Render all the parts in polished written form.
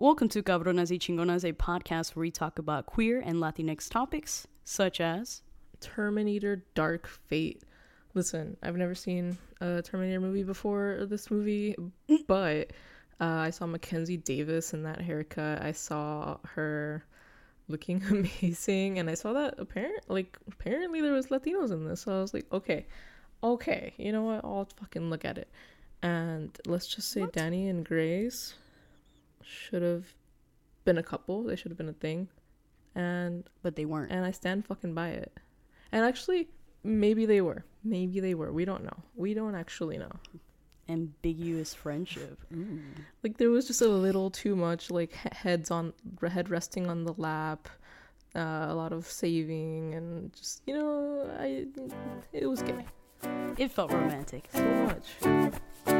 Welcome to Cabronas y Chingonas, a podcast where we talk about queer and Latinx topics, such as Terminator Dark Fate. Listen, I've never seen a Terminator movie before this movie, but I saw Mackenzie Davis in that haircut. I saw her looking amazing, and I saw that apparently there was Latinos in this, so I was like, okay, you know what, I'll fucking look at it. And let's just say Danny and Grace should have been a couple. They should have been a thing, but they weren't. and I stand fucking by it. And actually, maybe they were. We don't know. We don't actually know. Ambiguous friendship. Ooh. Like, there was just a little too much, like, head resting on the lap, a lot of saving, and just, you know, it was gay. It felt romantic. So much.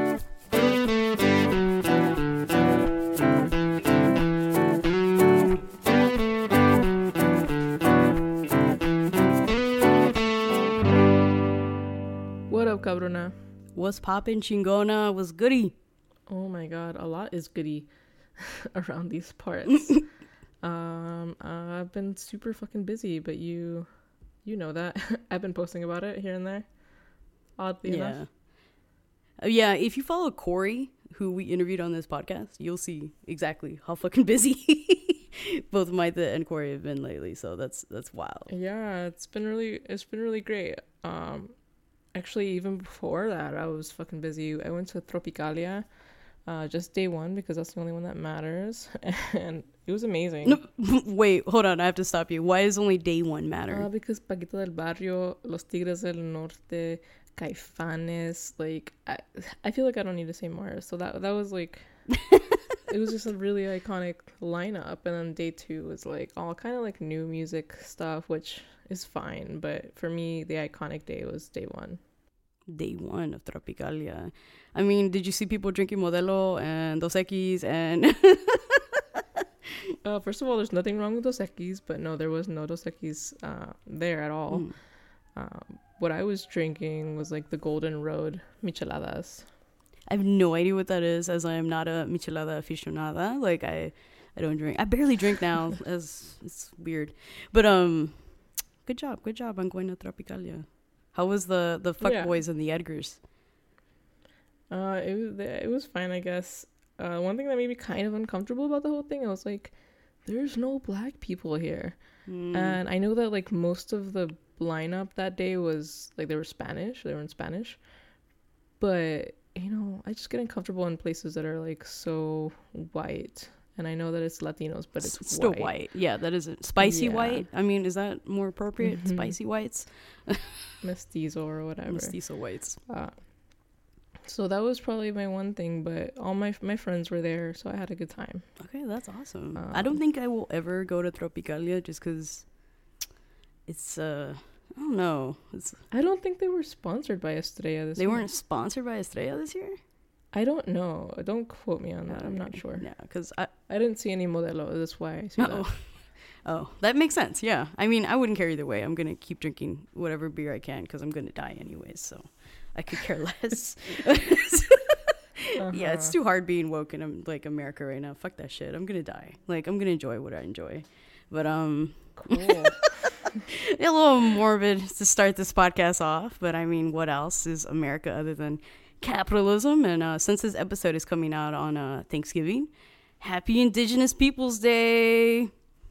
What up, cabrona? What's poppin', chingona? What's goody? Oh my god, a lot is goody around these parts. I've been super fucking busy, but you know that. I've been posting about it here and there, oddly enough. Yeah, if you follow Corey, who we interviewed on this podcast, you'll see exactly how fucking busy both Maita and Corey have been lately, so that's wild. Yeah, it's been really great. Actually, even before that, I was fucking busy. I went to Tropicalia, just day one, because that's the only one that matters, and it was amazing. No, wait, hold on, I have to stop you. Why does only day one matter? Because Paquita del Barrio, Los Tigres del Norte, Caifanes, like, I feel like I don't need to say more. So that was like, it was just a really iconic lineup. And then day two was like all kind of like new music stuff, which is fine. But for me, the iconic day was day one. Day one of Tropicalia. I mean, did you see people drinking Modelo and Dos Equis and... First of all, there's nothing wrong with Dos Equis, but no, there was no Dos Equis there at all. What I was drinking was like the Golden Road micheladas. I have no idea what that is, as I am not a michelada aficionada. Like, I don't drink. I barely drink now, as it's weird. But good job on going to Tropicalia. How was the fuckboys and the Edgars? It was fine, I guess. One thing that made me kind of uncomfortable about the whole thing, I was like, there's no black people here. And I know that like most of the lineup that day was like they were in Spanish, but you know, I just get uncomfortable in places that are like so white, and I know that it's Latinos, but it's still white. Yeah, that isn't spicy white. I mean, is that more appropriate? Mm-hmm. Spicy whites. Mestizo or whatever. Mestizo whites. So that was probably my one thing, but all my friends were there, so I had a good time. Okay, that's awesome. I don't think I will ever go to Tropicalia just because it's I don't know. I don't think they were sponsored by Estrella this year. They weren't sponsored by Estrella this year? I don't know. Don't quote me on that. I'm not sure. Yeah, because I didn't see any Modelo. That's why I see that. Oh, that makes sense. Yeah. I mean, I wouldn't care either way. I'm going to keep drinking whatever beer I can because I'm going to die anyways, so I could care less. Yeah, it's too hard being woke in like America right now. Fuck that shit. I'm going to die. Like, I'm going to enjoy what I enjoy. But cool. A little morbid to start this podcast off, but I mean, what else is America other than capitalism? And since this episode is coming out on Thanksgiving, happy Indigenous Peoples Day.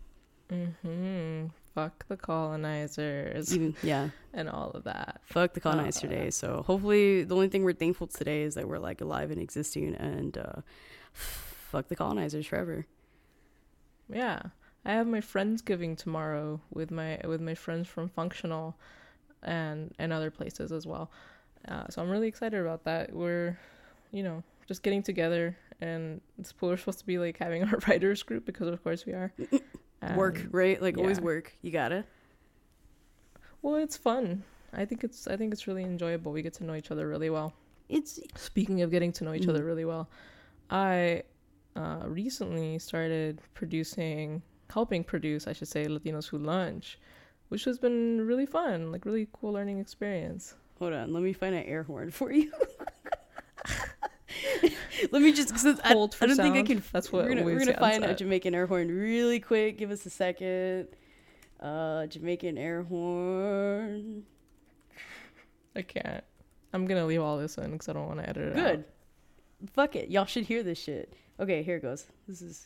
Fuck the colonizers. And all of that. Fuck the colonizer day. So hopefully the only thing we're thankful today is that we're like alive and existing, and fuck the colonizers forever. Yeah. I have my Friendsgiving tomorrow with my friends from Functional and other places as well. So I'm really excited about that. We're, you know, just getting together, and we're supposed to be like having our writers group because of course we are. Work, right? Like always work. You got it. Well, it's fun. I think it's really enjoyable. We get to know each other really well. Speaking of getting to know each other really well, I recently started helping produce, I should say, Latinos Who Lunch, which has been really fun, like really cool learning experience. Hold on, let me find an air horn for you. Let me just, cause Hold for I don't sound. think I can. That's what we're gonna Luis find a said. Jamaican air horn really quick. Give us a second. Jamaican air horn. I can't. I'm gonna leave all this in because I don't want to edit it out. Good. Fuck it. Y'all should hear this shit. Okay, here it goes. This is.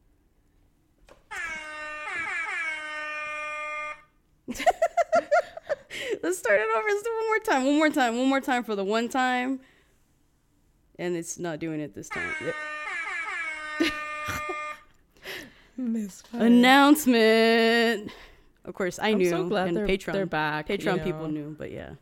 Let's start it over. Let's do it one more time. One more time. One more time for the one time. And it's not doing it this time. Yep. Misfire. Announcement. Of course, I knew. I'm so glad and they're back. Patreon you people know. knew, but yeah.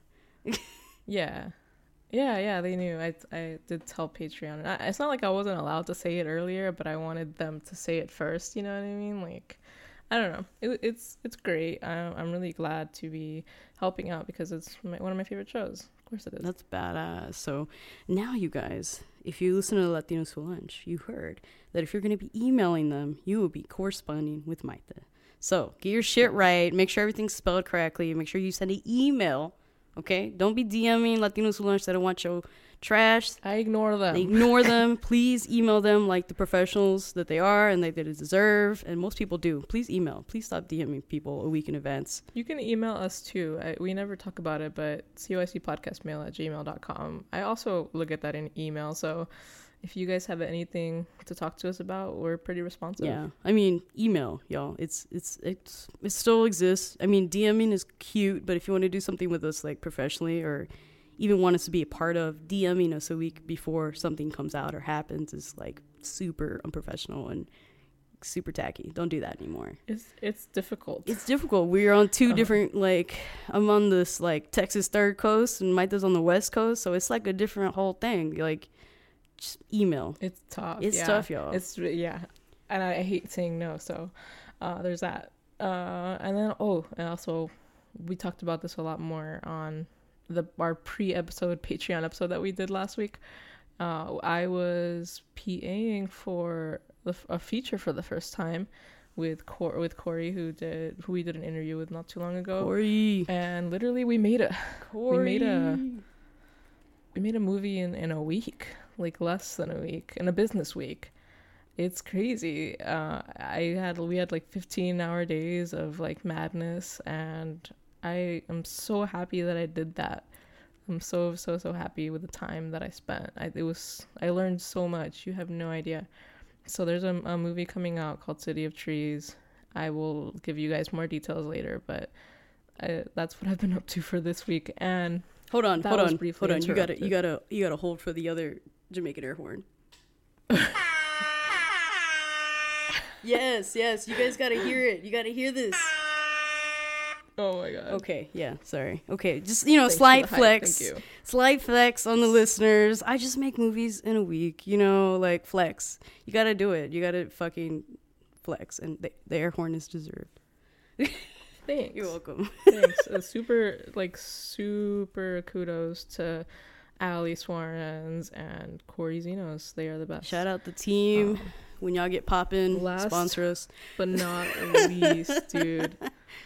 Yeah, they knew. I did tell Patreon. And it's not like I wasn't allowed to say it earlier, but I wanted them to say it first. You know what I mean? Like, I don't know. It's great. I'm really glad to be helping out because it's one of my favorite shows. Of course it is. That's badass. So now, you guys, if you listen to Latinos for Lunch, you heard that if you're going to be emailing them, you will be corresponding with Maite. So get your shit right. Make sure everything's spelled correctly. Make sure you send an email. Okay? Don't be DMing Latinos for Lunch that don't want your trash. I ignore them. Ignore them. Please email them like the professionals that they are and that they deserve. And most people do. Please email. Please stop DMing people a week in advance. You can email us too. We never talk about it, but coicpodcastmail@gmail.com. I also look at that in email. So if you guys have anything to talk to us about, we're pretty responsive. Yeah, I mean, email, y'all. It still exists. I mean, DMing is cute, but if you want to do something with us, like professionally, or even want us to be a part of, DMing us a week before something comes out or happens is like super unprofessional and super tacky. Don't do that anymore. It's difficult. It's difficult. We're on two different, like, I'm on this like Texas third coast and Maita's on the west coast, so it's like a different whole thing. Like, just email. It's tough. It's tough, y'all. And I hate saying no. So there's that. And then and also we talked about this a lot more on our pre-episode Patreon episode that we did last week. I was PAing for a feature for the first time with Corey, who we did an interview with not too long ago. Corey. And literally we made Corey. we made a movie in a week, like less than a week, in a business week. It's crazy. We had like 15-hour days of like madness, and I am so happy that I did that. I'm so happy with the time that I spent. I learned so much. You have no idea. So there's a movie coming out called City of Trees. I will give you guys more details later, but that's what I've been up to for this week. And Hold on. You interrupted. gotta hold for the other Jamaican air horn. Yes. You guys gotta hear it. You gotta hear this. Oh my god. Okay, yeah, sorry. Okay, just, Thanks slight for the hype. flex. Thank you. Slight flex on the listeners. I just make movies in a week, like flex. You gotta do it. You gotta fucking flex. And the air horn is deserved. Thanks. You're welcome. Thanks. Super kudos to Ali Suarez and Corey Zenos. They are the best. Shout out the team. When y'all get popping, sponsor us. But not least, dude.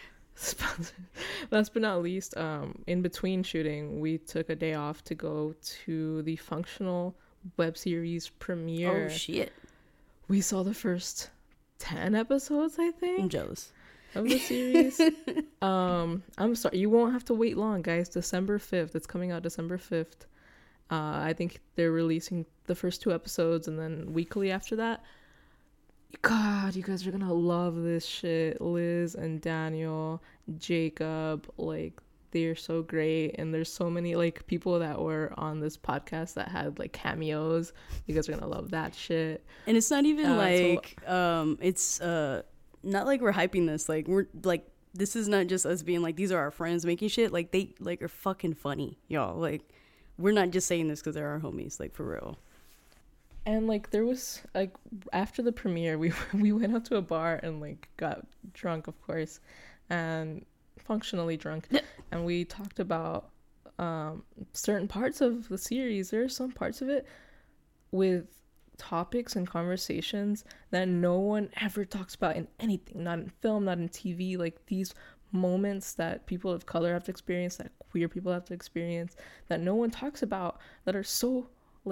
Last but not least, in between shooting, we took a day off to go to the Functional web series premiere. Oh, shit. We saw the first 10 episodes, I think. I'm jealous. Of the series. I'm sorry, you won't have to wait long, guys. December 5th. It's coming out December 5th. I think they're releasing the first 2 episodes and then weekly after that. God, you guys are gonna love this shit. Liz and Daniel, Jacob, like, they're so great. And there's so many like people that were on this podcast that had like cameos. You guys are gonna love that shit. And it's not even it's not like we're hyping this. Like, we're like, this is not just us being like, these are our friends making shit. Like, they like are fucking funny, y'all. Like, we're not just saying this because they're our homies. Like, for real. And like, there was like, after the premiere, we went out to a bar and like got drunk, of course, and functionally drunk, and we talked about certain parts of the series. There are some parts of it with topics and conversations that no one ever talks about in anything, not in film, not in TV. Like, these moments that people of color have to experience, that queer people have to experience, that no one talks about, that are so like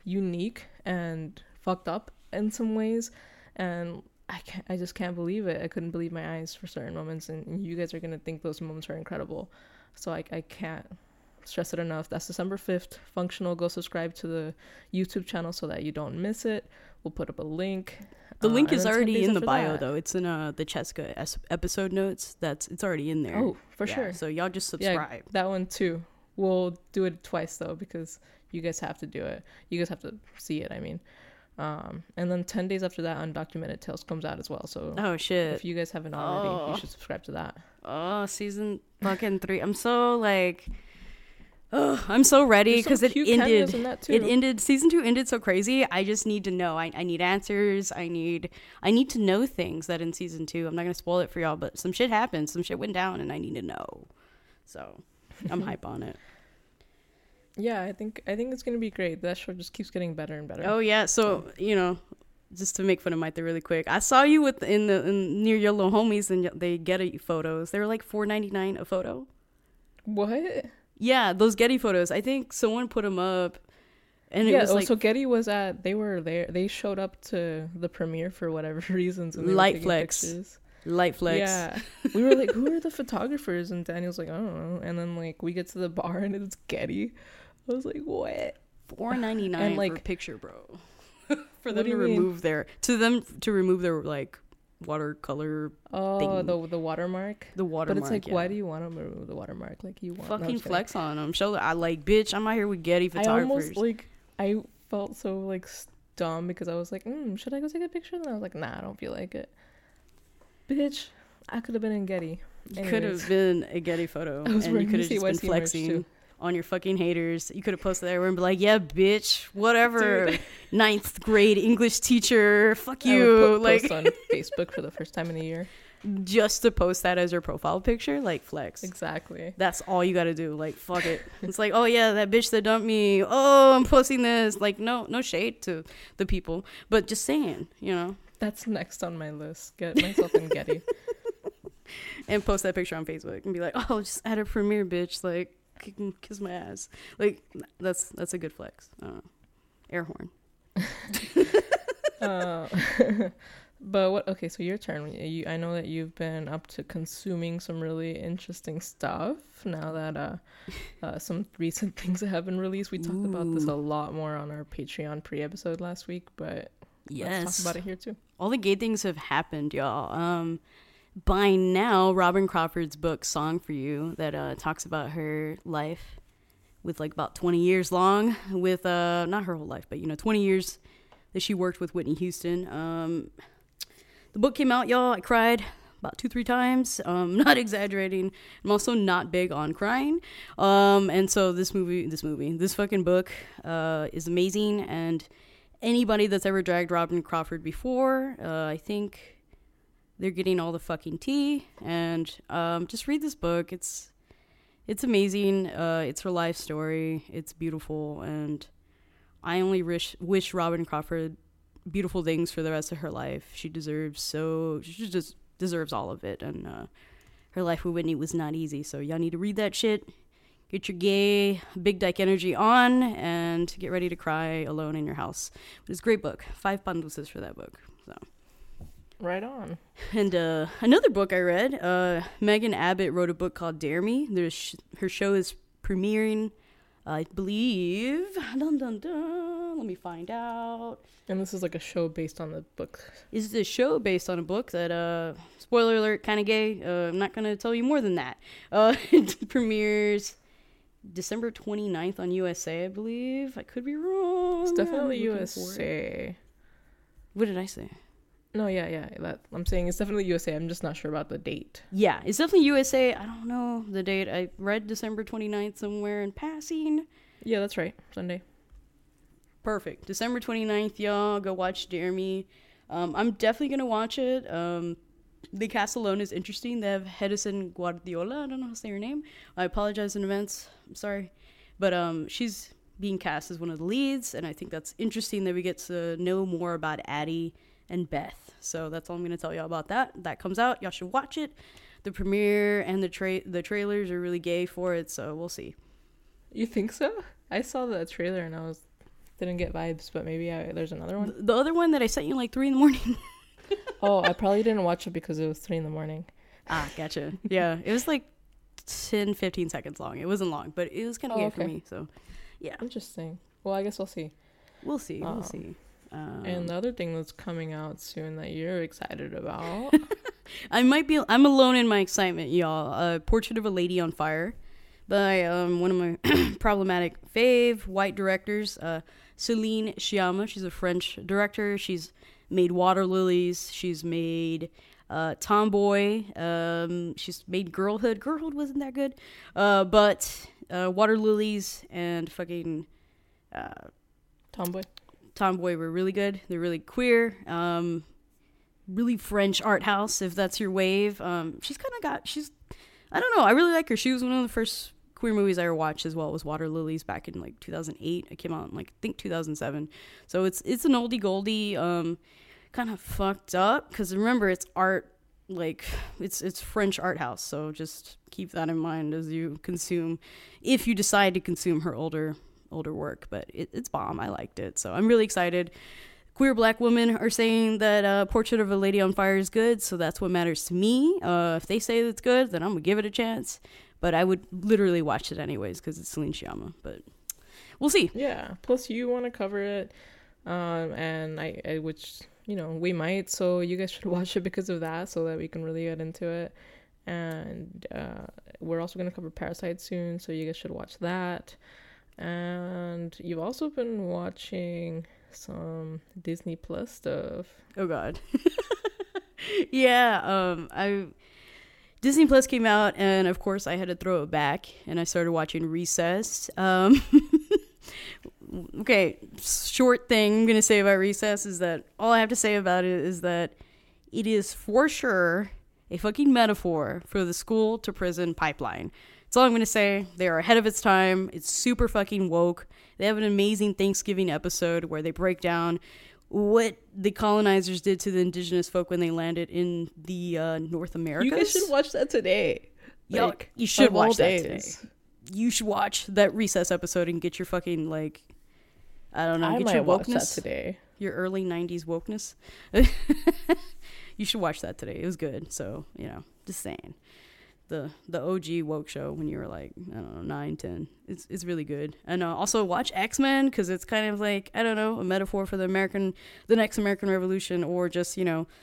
unique and fucked up in some ways, and I just can't believe it. I couldn't believe my eyes for certain moments, and you guys are gonna think those moments are incredible. So I can't stress it enough. That's December 5th. Functional. Go subscribe to the YouTube channel so that you don't miss it. We'll put up a link. The link is already in the bio, that. though. It's in the Cheska episode notes. It's already in there. Oh, for sure. So y'all just subscribe. Yeah, that one too. We'll do it twice though, because you guys have to do it. You guys have to see it. I mean, and then 10 days after that, Undocumented Tales comes out as well. So oh shit! If you guys haven't already, you should subscribe to that. Oh, season fucking 3. I'm so like. Oh, I'm so ready because it ended. It ended. Season 2 ended so crazy. I just need to know. I need answers. I need to know things that in season 2. I'm not gonna spoil it for y'all, but some shit happened. Some shit went down, and I need to know. So I'm hype on it. Yeah, I think it's gonna be great. That show just keeps getting better and better. Oh yeah. So just to make fun of Maite really quick, I saw you near your little homies, and they Getty photos. They were like $4.99 a photo. What? Yeah, those Getty photos. I think someone put them up, and it was like so Getty was at. They were there. They showed up to the premiere for whatever reasons. And Light flex. Yeah, we were like, who are the photographers? And Daniel's like, I don't know. And then like we get to the bar and it's Getty. I was like, what? $4.99 for a picture, bro. For them to remove their like watercolor thing. the watermark. The watermark. But it's like, why do you want to remove the watermark? Like you want fucking flex on them. Show that I like, bitch. I'm out here with Getty photographers. I felt so like dumb because I was like, should I go take a picture? And I was like, nah, I don't feel like it. Bitch, I could have been in Getty. You could have been a Getty photo, and you could have just been flexing on your fucking haters. You could have posted there and be like, yeah, bitch, whatever. Dude. 9th grade English teacher, fuck you. Post on Facebook for the first time in a year. Just to post that as your profile picture, like flex. Exactly. That's all you got to do. Like, fuck it. It's like, oh yeah, that bitch that dumped me. Oh, I'm posting this. Like, no shade to the people, but just saying, That's next on my list. Get myself in Getty. And post that picture on Facebook and be like, oh, just add a premiere, bitch. Like, kiss my ass. Like, that's a good flex. Air horn. But what? Okay, so your turn. I know that you've been up to consuming some really interesting stuff now that some recent things have been released. We talked about this a lot more on our Patreon pre-episode last week, but let's talk about it here too. All the gay things have happened, y'all. By now, Robin Crawford's book Song for You that talks about her life with like about 20 years long with not her whole life, but 20 years that she worked with Whitney Houston. The book came out, y'all. I cried about 2-3 times. Not exaggerating. I'm also not big on crying. And so this fucking book is amazing. And anybody that's ever dragged Robin Crawford before, I think they're getting all the fucking tea. And just read this book. It's amazing. It's her life story. It's beautiful. And I only wish Robin Crawford beautiful things for the rest of her life. She just deserves all of it. And her life with Whitney was not easy. So y'all need to read that shit. Get your gay big dyke energy on and get ready to cry alone in your house. But it's a great book. 5 panduses for that book. So right on. And another book I read, Megan Abbott wrote a book called Dare Me. Her show is premiering, I believe. Dun, dun, dun. Let me find out. And this is like a show based on the book. This is a show based on a book that, spoiler alert, kind of gay. I'm not going to tell you more than that. It premieres December 29th on USA, I believe. I could be wrong. It's definitely USA. What did I say? No, yeah. I'm saying it's definitely USA. I'm just not sure about the date. Yeah, it's definitely USA. I don't know the date. I read December 29th somewhere in passing. Yeah, that's right. Sunday. Perfect. December 29th, y'all. Go watch Dare Me. I'm definitely going to watch it. The cast alone is interesting. They have Hedison Guardiola. I don't know how to say her name. I apologize in advance. I'm sorry. But she's being cast as one of the leads, and I think that's interesting that we get to know more about Addie and Beth. So that's all I'm going to tell y'all about that. That comes out. Y'all should watch it. The premiere and the trailers are really gay for it, so we'll see. You think so? I saw the trailer and I was didn't get vibes, but maybe there's another one. The other one that I sent you like 3 a.m. Oh, I probably didn't watch it because it was 3 a.m. Ah, gotcha. Yeah, it was like 10-15 seconds long. It wasn't long, but it was kind of good for me. So, yeah. Interesting. Well, I guess we'll see. We'll see. We'll see. And the other thing that's coming out soon that you're excited about. I'm alone in my excitement, y'all. Portrait of a Lady on Fire by one of my problematic fave white directors, Celine Sciamma. She's a French director. She's made Water Lilies. She's made Tomboy. She's made Girlhood. Girlhood wasn't that good. But Water Lilies and fucking Tomboy were really good. They're really queer. Really French art house, if that's your wave. She's I don't know. I really like her. She was one of the first queer movies I ever watched as well. Was Water Lilies back in like 2008. It came out in like I think 2007. So it's an oldie goldie. Kind of fucked up because remember it's art. Like it's French art house. So just keep that in mind as you consume, if you decide to consume her older work. But it's bomb. I liked it. So I'm really excited. Queer black women are saying that Portrait of a Lady on Fire is good, so that's what matters to me. If they say it's good, then I'm going to give it a chance. But I would literally watch it anyways because it's Celine Sciamma. But we'll see. Yeah, plus you want to cover it, and I which, we might, so you guys should watch it because of that so that we can really get into it. And we're also going to cover Parasite soon, so you guys should watch that. And you've also been watching some Disney Plus stuff. Oh god. Yeah, Disney Plus came out and of course I had to throw it back and I started watching Recess. Okay, short thing I'm gonna say about Recess is that all I have to say about it is that it is for sure a fucking metaphor for the school to prison pipeline. That's all I'm going to say. They are ahead of its time. It's super fucking woke. They have an amazing Thanksgiving episode where they break down what the colonizers did to the indigenous folk when they landed in the North Americas. You guys should watch that today. Yo, you should watch that today. You should watch that Recess episode and get your fucking, like, I don't know, get your wokeness. Watch that today. Your early 90s wokeness. You should watch that today. It was good. So, just saying. The OG woke show when you were like, I don't know, 9, 10. It's really good. And also watch X-Men because it's kind of like, I don't know, a metaphor for the next American Revolution or just,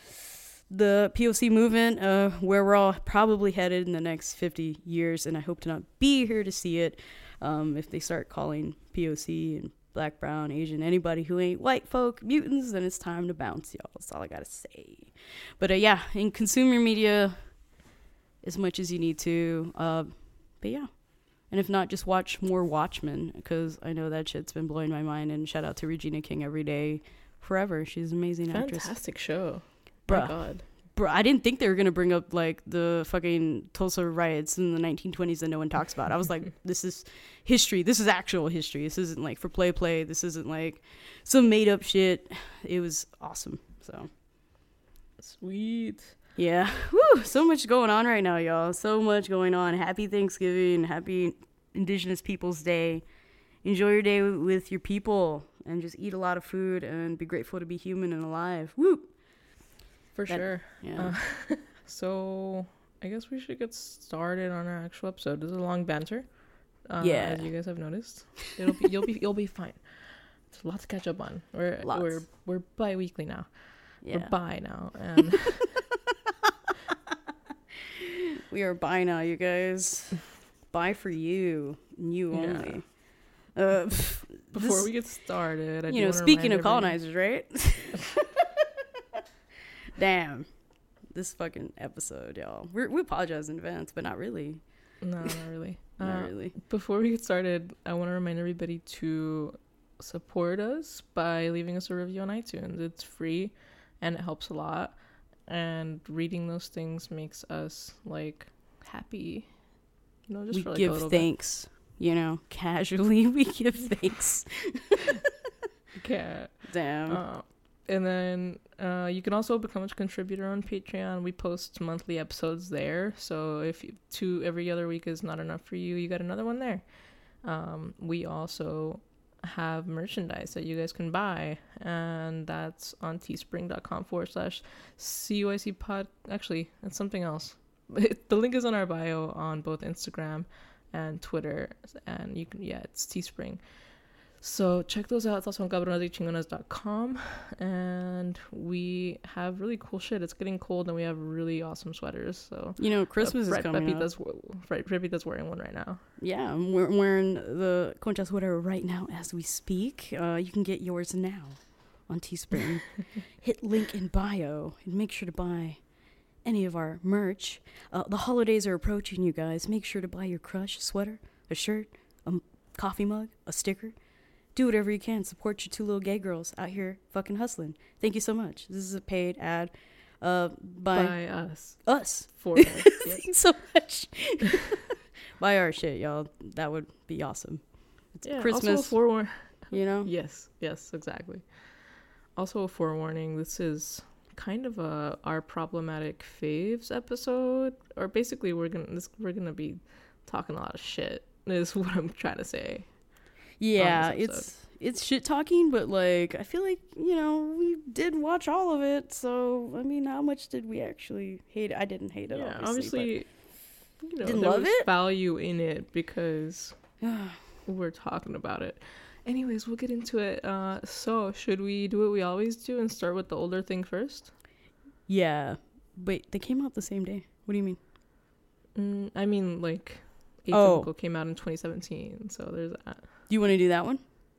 the POC movement where we're all probably headed in the next 50 years. And I hope to not be here to see it if they start calling POC and Black, Brown, Asian, anybody who ain't white folk mutants, then it's time to bounce, y'all. That's all I gotta say. But yeah, in consumer media as much as you need to. But yeah. And if not, just watch more Watchmen, because I know that shit's been blowing my mind. And shout out to Regina King every day, forever. She's an amazing actress. Fantastic show. Bruh. My God. Bruh, I didn't think they were going to bring up, like, the fucking Tulsa riots in the 1920s that no one talks about. I was like, this is history. This is actual history. This isn't, like, for play. This isn't, like, some made-up shit. It was awesome. So. Sweet. Yeah. Woo, so much going on right now, y'all. So much going on. Happy Thanksgiving. Happy Indigenous Peoples Day. Enjoy your day with your people and just eat a lot of food and be grateful to be human and alive. Woo! For sure. Yeah. So I guess we should get started on our actual episode. This is a long banter. Yeah. As you guys have noticed. You'll be fine. It's a lot to catch up on. We're bi-weekly now. Yeah. We're bi now. And we are bi now, you guys. Bi for you. You only. Before we get started, speaking of colonizers, right? Damn. This fucking episode, y'all. We apologize in advance, but not really. No, not really. Not really. Before we get started, I want to remind everybody to support us by leaving us a review on iTunes. It's free and it helps a lot. And reading those things makes us, like, happy. Just we for, like, give thanks. Casually we give thanks. Yeah. Damn. And then you can also become a contributor on Patreon. We post monthly episodes there. So if 2 every other week is not enough for you, you got another one there. We also have merchandise that you guys can buy, and that's on teespring.com/CUIC pod. Actually, it's something else. The link is on our bio on both Instagram and Twitter, and you can, it's Teespring. So check those out. It's also on cabronasychingonas.com, and we have really cool shit. It's getting cold, and we have really awesome sweaters. So Christmas is coming up. Repita's wearing one right now. Yeah, I'm wearing the Concha sweater right now as we speak. You can get yours now on Teespring. Hit link in bio and make sure to buy any of our merch. The holidays are approaching, you guys. Make sure to buy your crush a sweater, a shirt, a coffee mug, a sticker. Do whatever you can. Support your two little gay girls out here fucking hustling. Thank you so much. This is a paid ad by us. Us. For us. Thanks so much. Buy our shit, y'all. That would be awesome. It's Christmas. Also Yes, exactly. Also a forewarning, this is kind of our problematic faves episode, or basically we're gonna be talking a lot of shit is what I'm trying to say. Yeah, it's shit talking, but like I feel like we did watch all of it, so I mean, how much did we actually hate it? I didn't hate it. Yeah, obviously didn't there love was it. Value in it because we're talking about it. Anyways, we'll get into it. So should we do what we always do and start with the older thing first? Yeah, wait, they came out the same day. What do you mean? I mean, like, Atypical came out in 2017, so there's that. Do you want to do that one?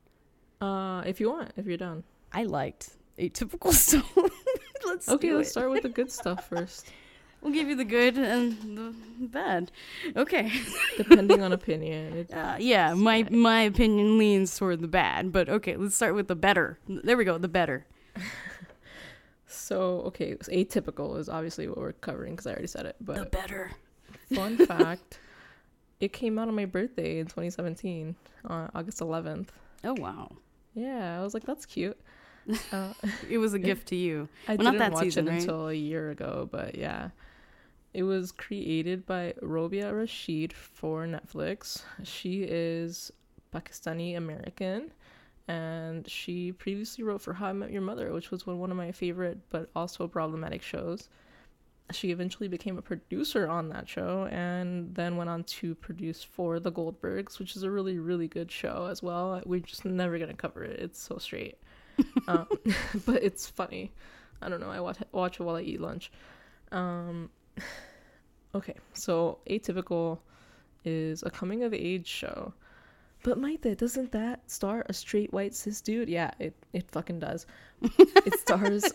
If you want, if you're down. I liked Atypical, so let's start with the good stuff first. We'll give you the good and the bad. Okay. Depending on opinion. My opinion leans toward the bad, but okay, let's start with the better. There we go, the better. So Atypical is obviously what we're covering because I already said it. But the better. Fun fact, it came out on my birthday in 2017, on August 11th. Oh, wow. Yeah, I was like, that's cute. It was a gift to you. I didn't watch it until a year ago, but yeah. It was created by Robia Rashid for Netflix. She is Pakistani American, and she previously wrote for How I Met Your Mother, which was one of my favorite but also problematic shows. She eventually became a producer on that show and then went on to produce for The Goldbergs, which is a really, really good show as well. We're just never going to cover it. It's so straight. But it's funny. I don't know. I watch it while I eat lunch. Okay, so Atypical is a coming of age show. But Maite, doesn't that star a straight white cis dude? Yeah, it fucking does. It stars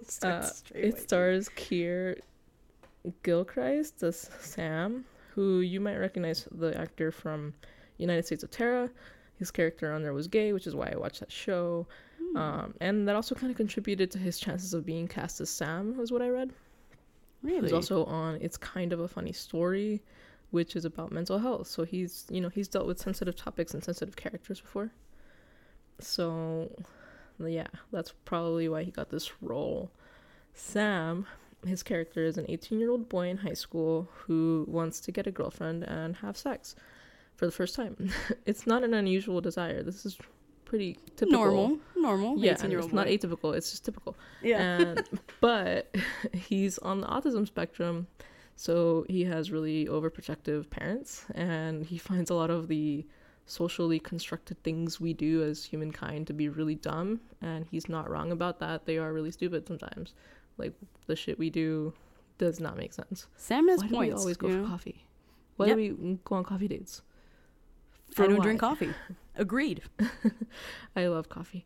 Keir Gilchrist as Sam, who you might recognize the actor from United States of Terra. His character on there was gay, which is why I watched that show. And that also kind of contributed to his chances of being cast as Sam, was what I read. Really? He was also on It's Kind of a Funny Story, which is about mental health. So he's dealt with sensitive topics and sensitive characters before. So, yeah, that's probably why he got this role. Sam, his character is an 18-year-old boy in high school who wants to get a girlfriend and have sex for the first time. It's not an unusual desire. This is pretty typical. Normal. Yeah, and it's not atypical. It's just typical. Yeah. But he's on the autism spectrum, so he has really overprotective parents, and he finds a lot of the socially constructed things we do as humankind to be really dumb, and he's not wrong about that. They are really stupid sometimes. Like, the shit we do does not make sense. Sam has points. Why do we always go for coffee? Why do we go on coffee dates? I don't drink coffee. Agreed. I love coffee.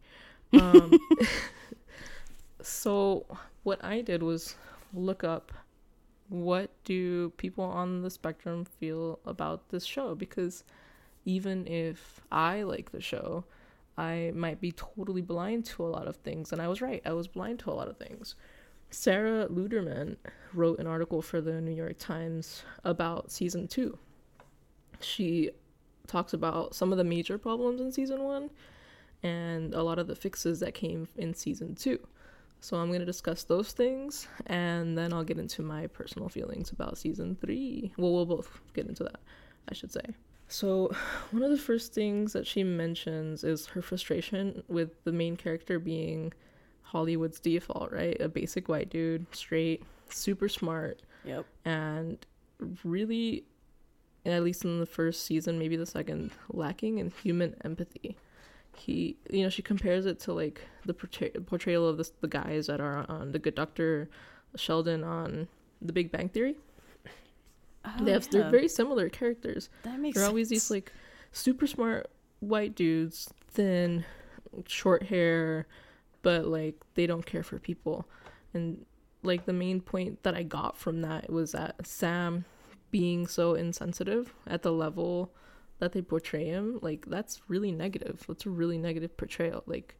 So what I did was look up what do people on the spectrum feel about this show, because even if I like the show, I might be totally blind to a lot of things, and I was right. I was blind to a lot of things. Sarah Luderman wrote an article for the New York Times about season 2. She talks about some of the major problems in season 1 and a lot of the fixes that came in season 2. So I'm going to discuss those things, and then I'll get into my personal feelings about season 3. Well, we'll both get into that, I should say. So one of the first things that she mentions is her frustration with the main character being Hollywood's default, right? A basic white dude, straight, super smart, Yep. and really, at least in the first season, maybe the second, lacking in human empathy. She compares it to like the portrayal of the guys that are on The Good Doctor, Sheldon on The Big Bang Theory. Oh, They're very similar characters. That makes They're sense. always these like super smart white dudes, thin, short hair, but like they don't care for people. And like the main point that I got from that was that Sam being so insensitive at the level that they portray him, like that's really negative. That's a really negative portrayal. Like,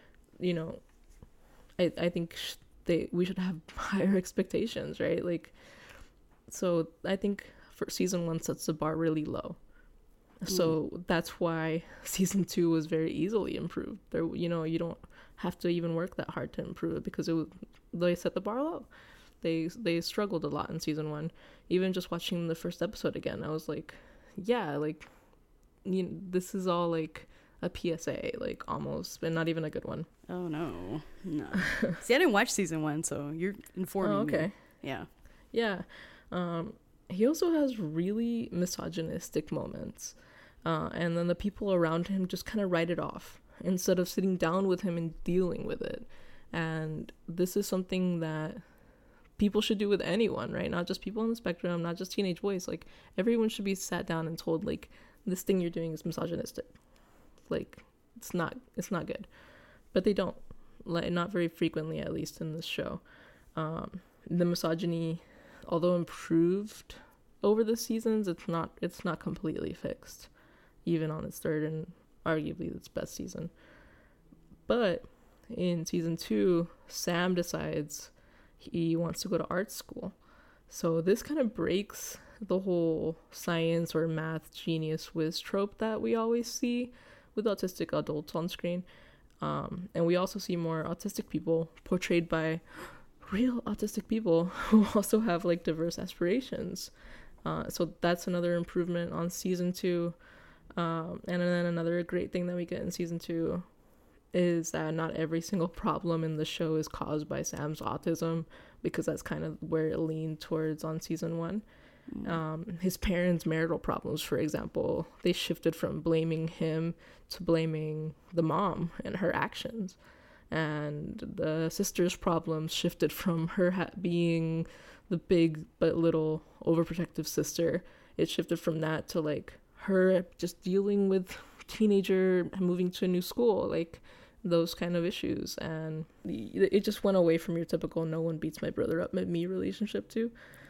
I think we should have higher expectations, right? Like, so I think for season 1 sets the bar really low. So that's why season 2 was very easily improved. There, you don't have to even work that hard to improve it because they set the bar low. They struggled a lot in season 1. Even just watching the first episode again, I was like, yeah, like, this is all like a PSA, like almost, but not even a good one. Oh no. See, I didn't watch season 1, so you're informing me. Yeah. Yeah. He also has really misogynistic moments. And then the people around him just kind of write it off instead of sitting down with him and dealing with it. And this is something that people should do with anyone, right? Not just people on the spectrum, not just teenage boys. Like, everyone should be sat down and told, like, this thing you're doing is misogynistic. Like, it's not good. But they don't. Like, not very frequently, at least in this show. The misogyny, although improved over the seasons, it's not completely fixed, even on its third and arguably its best season. But in season 2, Sam decides he wants to go to art school. So this kind of breaks the whole science or math genius whiz trope that we always see with autistic adults on screen. And we also see more autistic people portrayed by real autistic people who also have like diverse aspirations. So that's another improvement on season 2. And then another great thing that we get in season 2 is that not every single problem in the show is caused by Sam's autism, because that's kind of where it leaned towards on season 1. His parents' marital problems, for example, they shifted from blaming him to blaming the mom and her actions. And the sister's problems shifted from her being the big but little overprotective sister. It shifted from that to like her just dealing with teenager moving to a new school, like those kind of issues. And it just went away from your typical no one beats my brother up at me relationship too.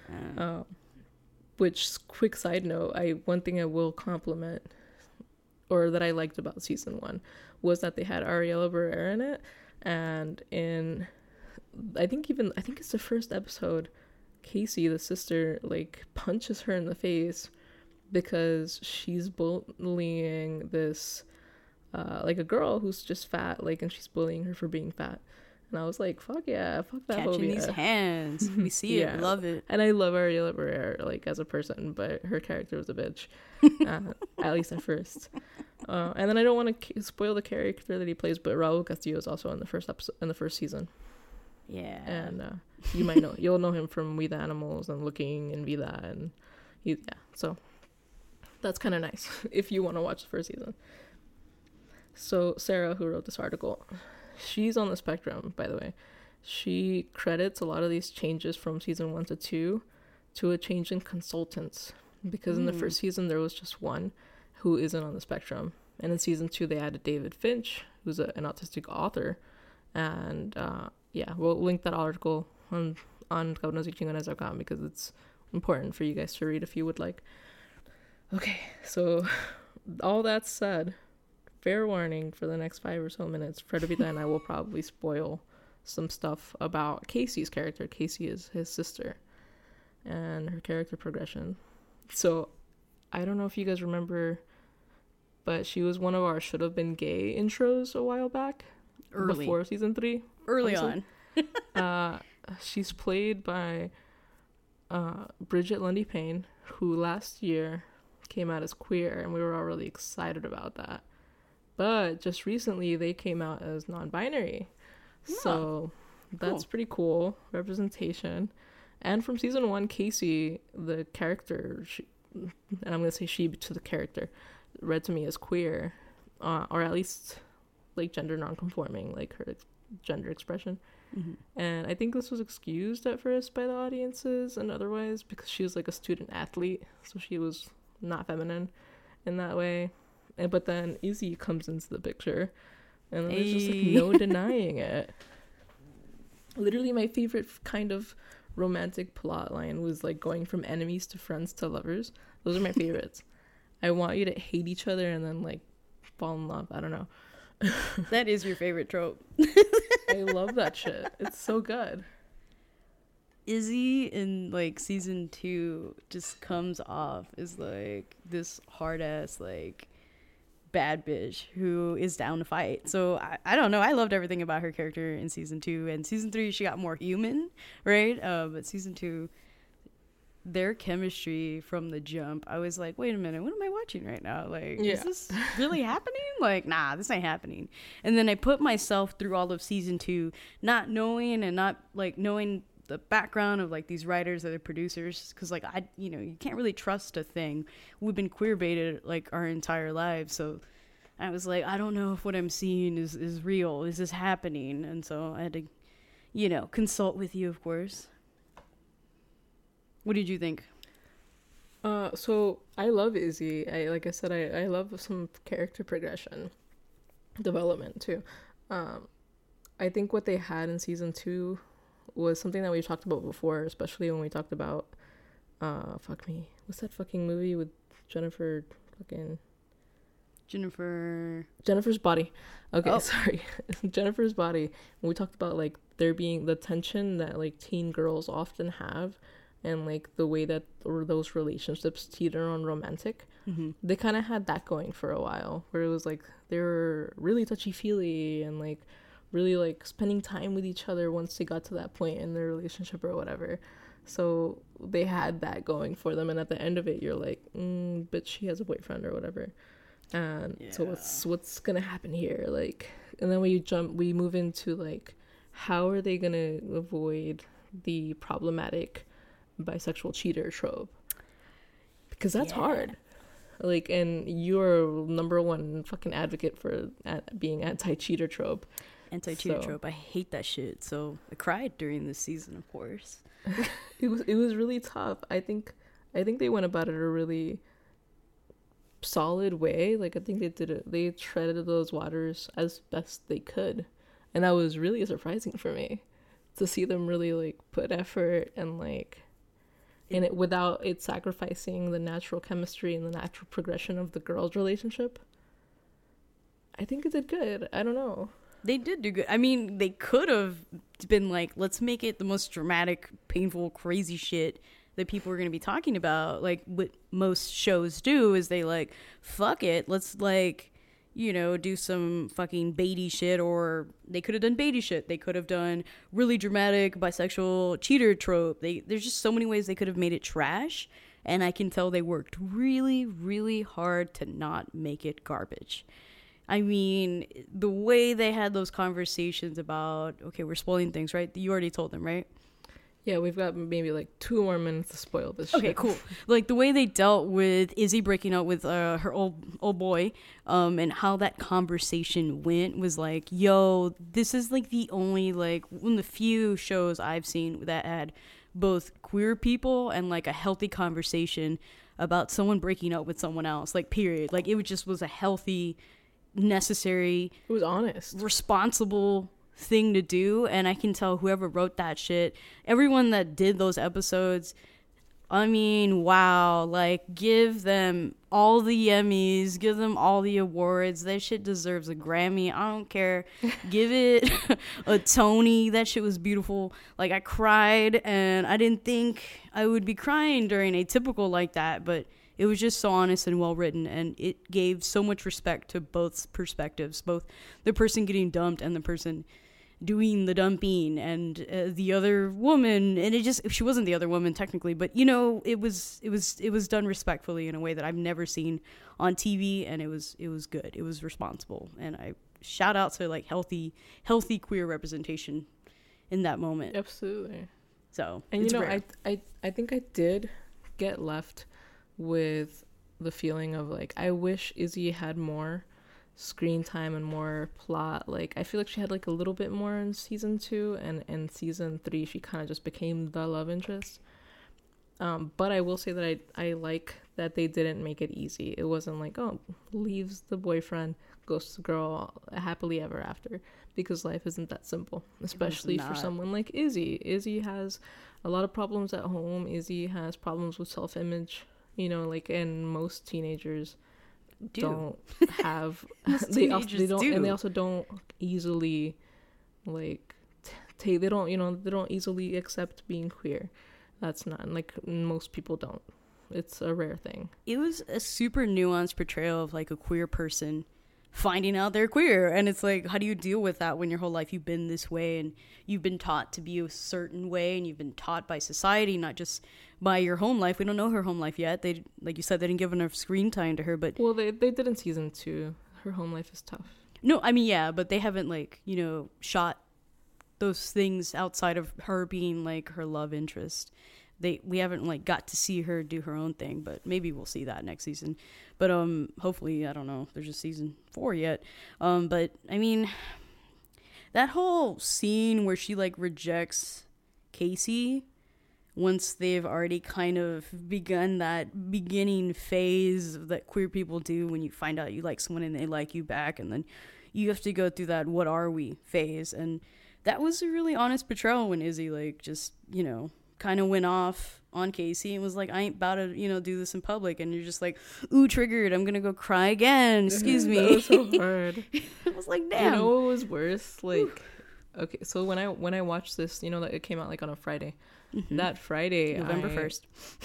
Which, quick side note, one thing I will compliment, or that I liked about season 1, was that they had Ariela Barrera in it. And I think it's the first episode, Casey, the sister, like punches her in the face because she's bullying this like a girl who's just fat, like, and she's bullying her for being fat. And I was like, fuck yeah, fuck that Catching phobia. these hands. We see it. Love it. And I love Ariela Barrera, like, as a person, but her character was a bitch. At least at first. And then I don't want to spoil the character that he plays, but Raul Castillo is also in the first episode, in the first season. Yeah. And you'll know him from We the Animals and Looking and Vida, and so that's kind of nice if you want to watch the first season. So Sarah, who wrote this article, she's on the spectrum, by the way. She credits a lot of these changes from season 1 to 2 to a change in consultants, because in the first season there was just one who isn't on the spectrum, and in season 2 they added David Finch, who's an autistic author. And we'll link that article on cabronesychingones.com because it's important for you guys to read if you would like. Okay, so all that said, fair warning, for the next 5 or so minutes, Fredovita and I will probably spoil some stuff about Casey's character. Casey is his sister, and her character progression. So I don't know if you guys remember, but she was one of our Should Have Been Gay intros a while back. Early. Before season 3. Early also. on. She's played by Bridget Lundy Payne, who last year came out as queer, and we were all really excited about that. But just recently, they came out as non-binary. Yeah. So that's Cool. pretty cool representation. And from season 1, Casey, the character, and I'm going to say she to the character, read to me as queer, or at least like gender non-conforming, like her gender expression. And I think this was excused at first by the audiences and otherwise because she was like a student athlete, so she was not feminine in that way. But then Izzy comes into the picture, and there's just like no denying it. Literally, my favorite kind of romantic plot line was like going from enemies to friends to lovers. Those are my favorites. I want you to hate each other and then like fall in love. I don't know. That is your favorite trope. I love that shit. It's so good. Izzy in like season 2 just comes off as like this hard ass like bad bitch who is down to fight. So I don't know. I loved everything about her character in season 2, and season 3 she got more human, right? But season 2, their chemistry from the jump, I was like, wait a minute, what am I watching right now? Like, Yeah. is this really happening? Like, nah, this ain't happening. And then I put myself through all of season 2, not knowing and not like knowing the background of like these writers or the producers, because like you can't really trust a thing. We've been queer baited like our entire lives, so I was like, I don't know if what I'm seeing is real. Is this happening? And so I had to consult with you, of course. What did you think? So I love Izzy. Like I said, I love some character progression development too. I think what they had in season 2 was something that we talked about before, especially when we talked about what's that fucking movie with Jennifer's Body. Okay, Oh. sorry. Jennifer's Body. When we talked about like there being the tension that like teen girls often have, and like the way that those relationships teeter on romantic, they kind of had that going for a while, where it was like they were really touchy-feely and like really like spending time with each other once they got to that point in their relationship or whatever. So they had that going for them, and at the end of it you're like, but she has a boyfriend or whatever. And so what's gonna happen here? Like, and then we move into like, how are they gonna avoid the problematic bisexual cheater trope? Because that's hard. Like, and you're number one fucking advocate for being anti-cheater trope. Anti-cheater trope. I hate that shit. So I cried during this season, of course. It was really tough. I think they went about it a really solid way. Like, I think they treaded those waters as best they could, and that was really surprising for me to see them really like put effort and like in it without it sacrificing the natural chemistry and the natural progression of the girls' relationship. I think it did good. I don't know. They did do good. I mean, they could have been like, let's make it the most dramatic, painful, crazy shit that people are going to be talking about. Like what most shows do is they like, fuck it. Let's like, do some fucking baity shit. Or they could have done baity shit. They could have done really dramatic bisexual cheater trope. There's just so many ways they could have made it trash. And I can tell they worked really, really hard to not make it garbage. I mean, the way they had those conversations about, okay, we're spoiling things, right? You already told them, right? Yeah, we've got maybe like 2 more minutes to spoil this shit. Okay, cool. Like the way they dealt with Izzy breaking up with her old boy, and how that conversation went was like, yo, this is like the only like one of the few shows I've seen that had both queer people and like a healthy conversation about someone breaking up with someone else. Like period. Like it was a healthy, necessary, It was honest, responsible thing to do. And I can tell whoever wrote that shit, everyone that did those episodes, I mean, wow, like give them all the Emmys, give them all the awards. That shit deserves a Grammy. I don't care. Give it a Tony. That shit was beautiful. Like I cried, and I didn't think I would be crying during Atypical like that, but it was just so honest and well written, and it gave so much respect to both perspectives, both the person getting dumped and the person doing the dumping, and the other woman, and she wasn't the other woman technically, but it was done respectfully in a way that I've never seen on TV, and it was good. It was responsible, and I shout out to like healthy queer representation in that moment. Absolutely. So, and I think I did get left with the feeling of like, I wish Izzy had more screen time and more plot. Like, I feel like she had like a little bit more in season 2, and in season 3 she kind of just became the love interest. But I will say that I like that they didn't make it easy. It wasn't like, oh, leaves the boyfriend, goes to girl happily ever after, because life isn't that simple, especially for someone like Izzy. Izzy has a lot of problems at home. Izzy has problems with self-image, like, and most teenagers don't have they also don't easily like they don't easily accept being queer. That's not like, most people don't. It's a rare thing. It was a super nuanced portrayal of like a queer person finding out they're queer, and it's like, how do you deal with that when your whole life you've been this way, and you've been taught to be a certain way, and you've been taught by society, not just by your home life. We don't know her home life yet. They, like you said, they didn't give enough screen time to her, but they did in season 2. Her home life is tough. No, I mean, yeah, but they haven't like shot those things outside of her being like her love interest. We haven't like got to see her do her own thing, but maybe we'll see that next season. But hopefully, I don't know if there's a season 4 yet. But I mean, that whole scene where she like rejects Casey once they've already kind of begun that beginning phase that queer people do when you find out you like someone and they like you back, and then you have to go through that what are we phase. And that was a really honest portrayal when Izzy like just kind of went off on Casey and was like, I ain't about to do this in public, and you're just like, ooh, triggered, I'm gonna go cry again, excuse me. That was so hard. It was like, damn. What was worse? Like, okay, so when I watched this, that it came out like on a Friday. Mm-hmm. That Friday, November 1st.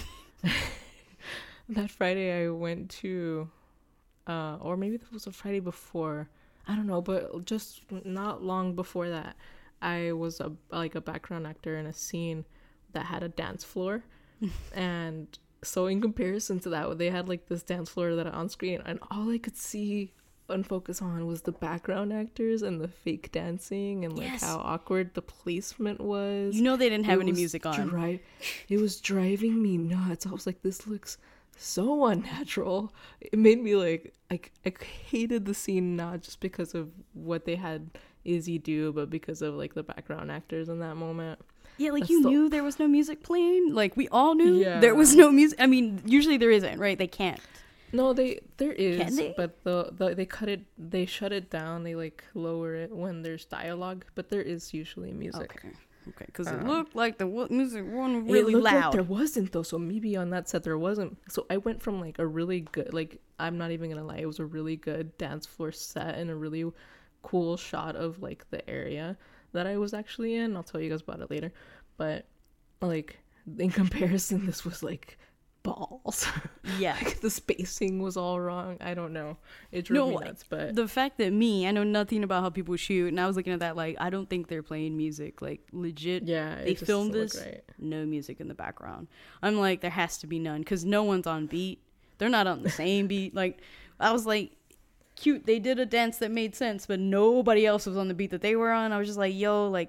That Friday I went to or maybe it was a Friday before, I don't know, but just not long before that, I was a background actor in a scene that had a dance floor. And so in comparison to that, they had like this dance floor that on screen, and all I could see and focus on was the background actors and the fake dancing, and like how awkward the placement was. They didn't have any music on. It was driving me nuts. I was like, this looks so unnatural. It made me like, I hated the scene, not just because of what they had Izzy do, but because of like the background actors in that moment. Yeah, like you knew there was no music playing. Like we all knew there was no music. I mean, usually there isn't, right? They can't. No, there is. Can they? But they cut it. They shut it down. They like lower it when there's dialogue. But there is usually music. Okay, because it looked like the music wasn't really loud. Like there wasn't though. So maybe on that set there wasn't. So I went from like a really good, like I'm not even gonna lie, it was a really good dance floor set and a really cool shot of like the area that I was actually in. I'll tell you guys about it later. But like in comparison, this was like balls. Yeah. Like the spacing was all wrong. I don't know. It drove me nuts. But the fact that I know nothing about how people shoot, and I was looking at that like, I don't think they're playing music. Like legit. Yeah. They filmed this. Right. No music in the background. I'm like, there has to be none, because no one's on beat. They're not on the same beat. Like I was like, cute. They did a dance that made sense, but nobody else was on the beat that they were on. I was just like, yo, like,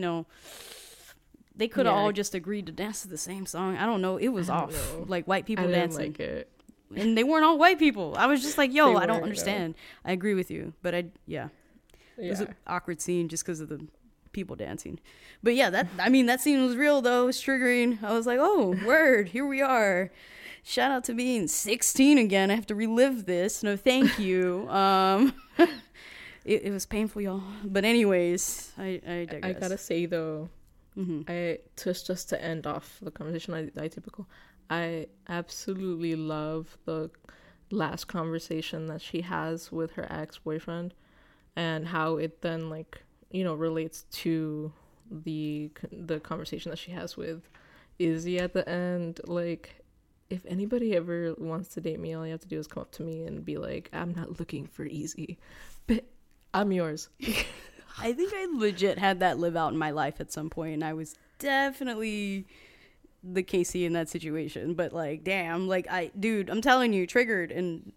they could have all just agreed to dance to the same song. I don't know. It was off. Like white people dancing. Like it. And they weren't all white people. I was just like, yo, I don't understand. I agree with you. But it was an awkward scene just because of the people dancing. But yeah, that scene was real though. It was triggering. I was like, oh, word, here we are. Shout out to being 16 again. I have to relive this. No, thank you. It was painful, y'all. But anyways, I digress. I gotta say though, just to end off the conversation, I absolutely love the last conversation that she has with her ex-boyfriend, and how it then like relates to the conversation that she has with Izzy at the end. Like, if anybody ever wants to date me, all you have to do is come up to me and be like, I'm not looking for Izzy, but I'm yours. I think I legit had that live out in my life at some point, and I was definitely the Casey in that situation. But like, damn, like dude, I'm telling you, triggered.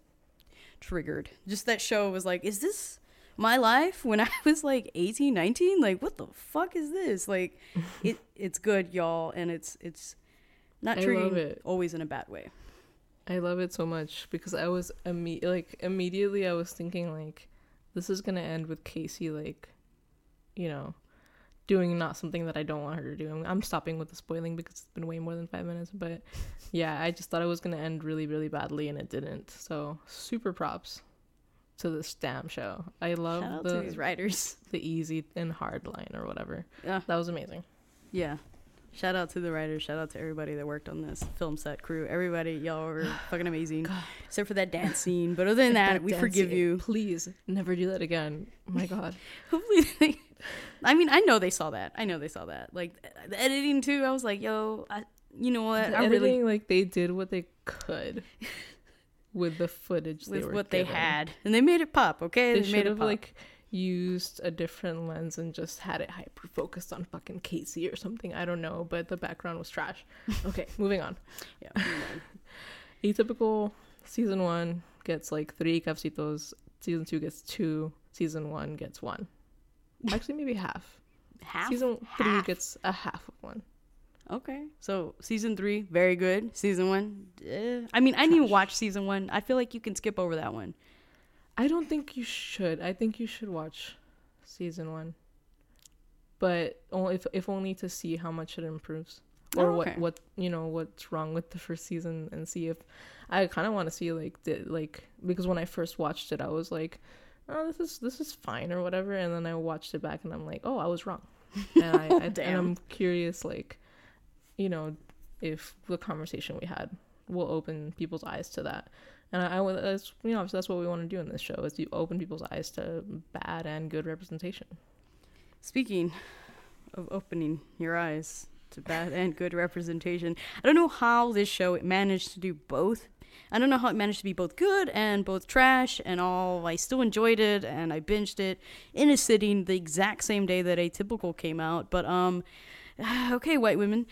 Just that show was like, is this my life when I was like 18, 19? Like, what the fuck is this? Like, it's good, y'all, and it's not treating always in a bad way. I love it so much because I was immediately I was thinking like, this is gonna end with Casey like, you know, doing not something that I don't want her to do. I'm stopping with the spoiling because it's been way more than 5 minutes, but yeah, I just thought it was gonna end really, really badly, and it didn't. So super props to this damn show. I love these writers, the easy and hard line or whatever. Yeah, that was amazing. Yeah. Shout out to the writers. Shout out to everybody that worked on this film set crew. Everybody, y'all were fucking amazing. God. Except for that dance scene. But other than that, we forgive you. Please, never do that again. Oh my God. Hopefully I mean, I know they saw that. Like, the editing, too, I was like, yo, you know what? The editing, like, they did what they could with the footage with what they had. And they made it pop, okay? They should have, like, used a different lens and just had it hyper focused on fucking Casey or something. I don't know, but the background was trash. Okay, moving on. Yeah, moving on. Atypical season 1 gets like 3 cafecitos, season 2 gets 2, season 1 gets 1. Actually, maybe half. Season 3 gets a half of 1. Okay, so season 3 very good. Season 1 I mean, I didn't even watch season 1. I feel like you can skip over that one. I don't think you should. I think you should watch season 1, but only if only to see how much it improves, or what you know what's wrong with the first season, and see if I kind of want to see because when I first watched it, I was like, oh, this is fine or whatever, and then I watched it back and I'm like, oh, I was wrong, and and I'm curious, like, you know, if the conversation we had will open people's eyes to that. And that's, you know, that's what we want to do in this show, is to open people's eyes to bad and good representation. Speaking of opening your eyes to bad and good representation, I don't know how this show managed to do both. I don't know how it managed to be both good and both trash and all. I still enjoyed it, and I binged it in a sitting the exact same day that Atypical came out. But okay, white women.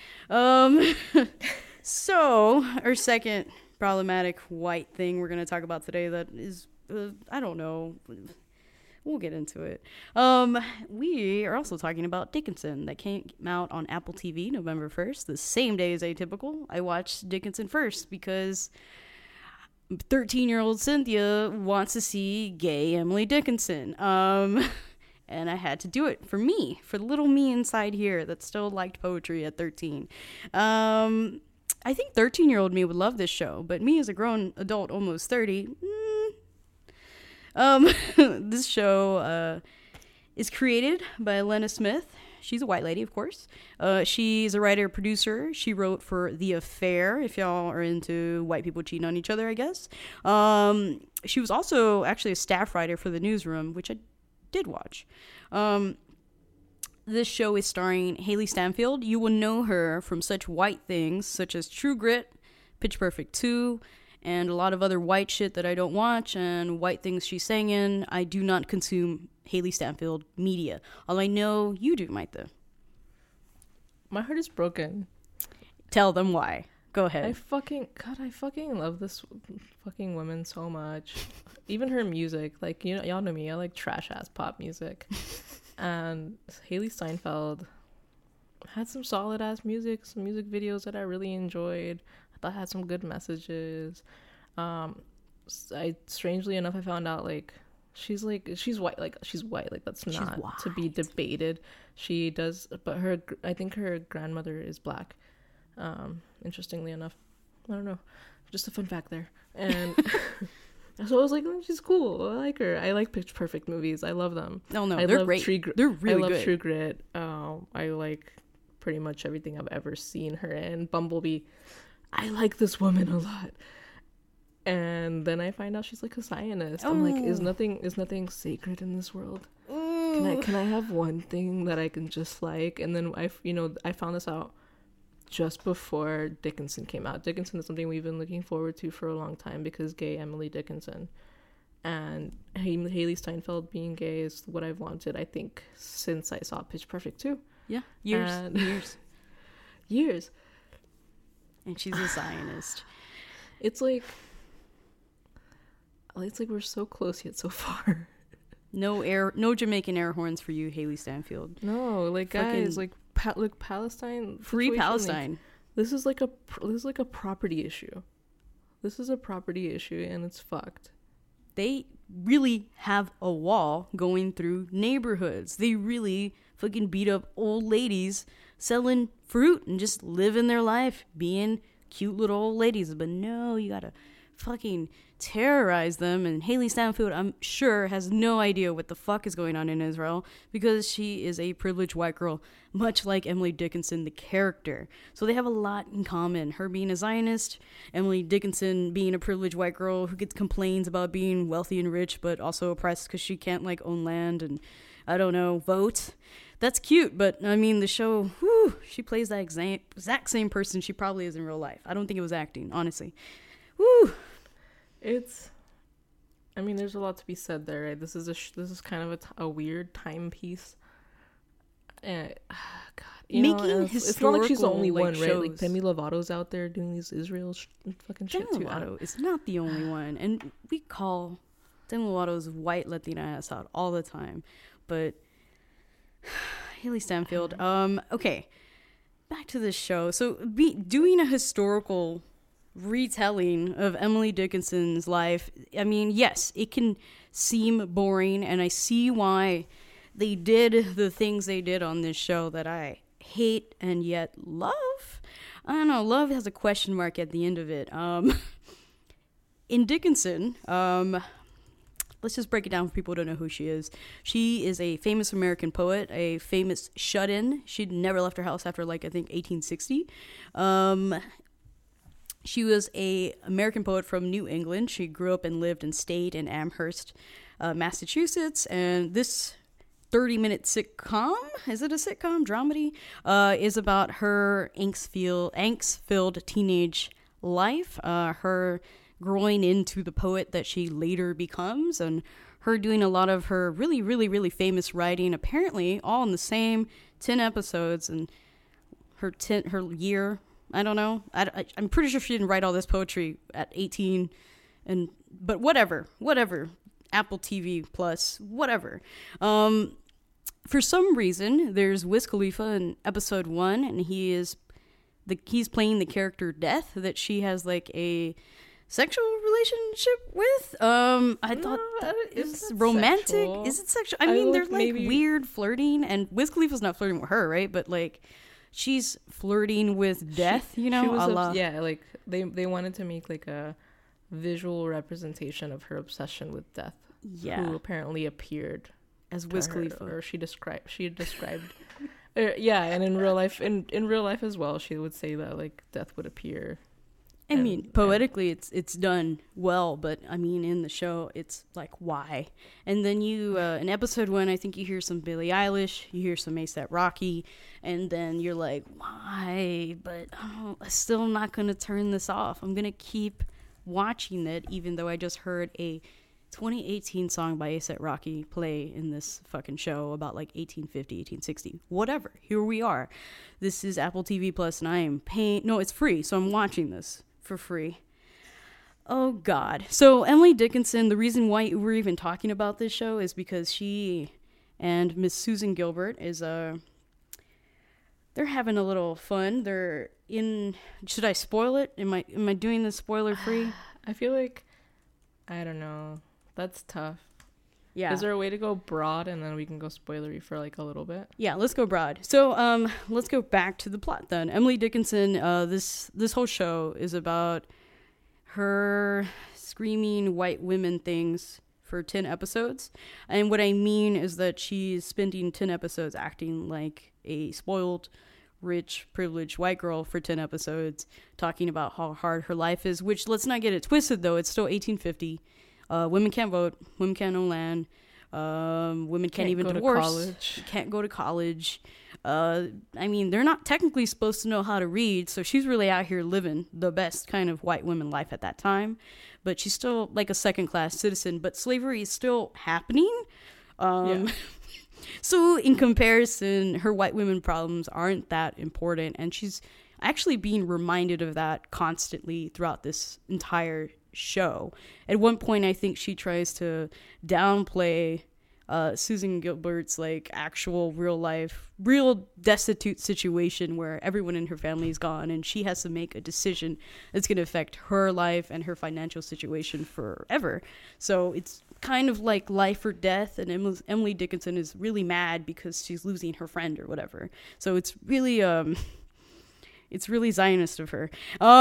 So our second problematic white thing we're going to talk about today that is I don't know, we'll get into it. We are also talking about Dickinson, that came out on Apple TV November 1st, the same day as Atypical. I watched Dickinson first because 13-year-old Cynthia wants to see gay Emily Dickinson, and I had to do it for me, for the little me inside here that still liked poetry at 13. I think 13-year-old me would love this show, but me as a grown adult, almost 30, this show is created by Lena Smith. She's a white lady, of course. She's a writer-producer. She wrote for The Affair, if y'all are into white people cheating on each other, I guess. She was also actually a staff writer for The Newsroom, which I did watch. This show is starring Haley Stanfield. You will know her from such white things such as True Grit, Pitch Perfect 2, and a lot of other white shit that I don't watch, and white things she sang in. I do not consume Haley Stanfield media. All I know, you do, Maite. My heart is broken. Tell them why. Go ahead. I fucking love this fucking woman so much. Even her music, like, you know, y'all know me, I like trash ass pop music. And Haley Steinfeld had some solid ass music, some music videos that I really enjoyed. I thought had some good messages. Strangely enough, I found out like she's white, like that's not to be debated. She does, but I think her grandmother is black. Interestingly enough, I don't know, just a fun fact there. And so I was like, she's cool. I like her. I like Pitch Perfect movies. I love them. Oh no, they're great. They're really good. I love True Grit. I like pretty much everything I've ever seen her in. Bumblebee. I like this woman a lot. And then I find out she's like a Zionist. I'm like, is nothing sacred in this world? Can I have one thing that I can just like? And then I found this out just before Dickinson came out. Dickinson is something we've been looking forward to for a long time because gay Emily Dickinson. And Haley Steinfeld being gay is what I've wanted, I think, since I saw Pitch Perfect 2. Yeah, Years. And she's a Zionist. It's like we're so close yet so far. No Jamaican air horns for you, Haley Steinfeld. No, like guys, like Palestine, free Palestine. Like, this is like a property issue. This is a property issue, and it's fucked. They really have a wall going through neighborhoods. They really fucking beat up old ladies selling fruit and just living their life, being cute little old ladies. But no, you gotta fucking terrorize them. And Haley Steinfeld, I'm sure, has no idea what the fuck is going on in Israel because she is a privileged white girl, much like Emily Dickinson, the character. So they have a lot in common. Her being a Zionist, Emily Dickinson being a privileged white girl who gets complaints about being wealthy and rich, but also oppressed because she can't, like, own land and, I don't know, vote. That's cute, but, I mean, the show, whew, she plays that exact same person she probably is in real life. I don't think it was acting, honestly. Woo! I mean, there's a lot to be said there, right? This is kind of a weird timepiece. God, it's not like she's the only one, right? Like Demi Lovato's out there doing these Israel fucking shit too. Demi Lovato is not the only one, and we call Demi Lovato's white Latina ass out all the time, but Haley Steinfeld. Okay, back to this show. So, doing a historical retelling of Emily Dickinson's life, I mean, yes, it can seem boring, and I see why they did the things they did on this show that I hate and yet love. I don't know, love has a question mark at the end of it. In Dickinson, let's just break it down for people who don't know who she is. She is a famous American poet, a famous shut-in. She'd never left her house after, like, I think 1860. She was a American poet from New England. She grew up and lived and stayed in Amherst, Massachusetts. And this 30-minute sitcom, is it a sitcom, dramedy, is about her angst-filled teenage life, her growing into the poet that she later becomes, and her doing a lot of her really, really, really famous writing, apparently all in the same 10 episodes, and her year, I don't know. I'm pretty sure she didn't write all this poetry at 18, but whatever. Apple TV Plus, whatever. For some reason, there's Wiz Khalifa in episode 1, and he's playing the character Death that she has, like, a sexual relationship with. I thought that is romantic. Sexual? Is it sexual? I mean, they're like weird flirting, and Wiz Khalifa's not flirting with her, right? But like, she's flirting with Death, you know? Yeah, like they wanted to make like a visual representation of her obsession with Death. Yeah, who apparently appeared as Wiz Khalifa, or she described. Yeah, and in real life as well, she would say that like Death would appear. I mean, poetically, it's done well, but I mean, in the show, it's like, why? And then you, in episode 1, I think you hear some Billie Eilish, you hear some A$AP Rocky, and then you're like, why? But I'm still not going to turn this off. I'm going to keep watching it, even though I just heard a 2018 song by A$AP Rocky play in this fucking show about like 1850, 1860, whatever. Here we are. This is Apple TV Plus, and I am paying. No, it's free, so I'm watching this for free. Oh God. So Emily Dickinson, the reason why we're even talking about this show is because she and Miss Susan Gilbert is they're having a little fun. They're in. Should I spoil it? Am I doing this spoiler free? I feel like, I don't know. That's tough. Yeah. Is there a way to go broad and then we can go spoilery for like a little bit? Yeah, let's go broad. So let's go back to the plot then. Emily Dickinson, this whole show is about her screaming white women things for 10 episodes. And what I mean is that she's spending 10 episodes acting like a spoiled, rich, privileged white girl for 10 episodes, talking about how hard her life is, which, let's not get it twisted though, it's still 1850. Women can't vote, women can't own land, Women can't even go to divorce, college. can't go to college. I mean, they're not technically supposed to know how to read, so she's really out here living the best kind of white women life at that time. But she's still like a second-class citizen, but slavery is still happening. So in comparison, her white women problems aren't that important, and she's actually being reminded of that constantly throughout this entire show. At one point, I think she tries to downplay Susan Gilbert's like actual real destitute situation where everyone in her family is gone and she has to make a decision that's going to affect her life and her financial situation forever. So it's kind of like life or death, and Emily Dickinson is really mad because she's losing her friend or whatever. So it's really Zionist of her.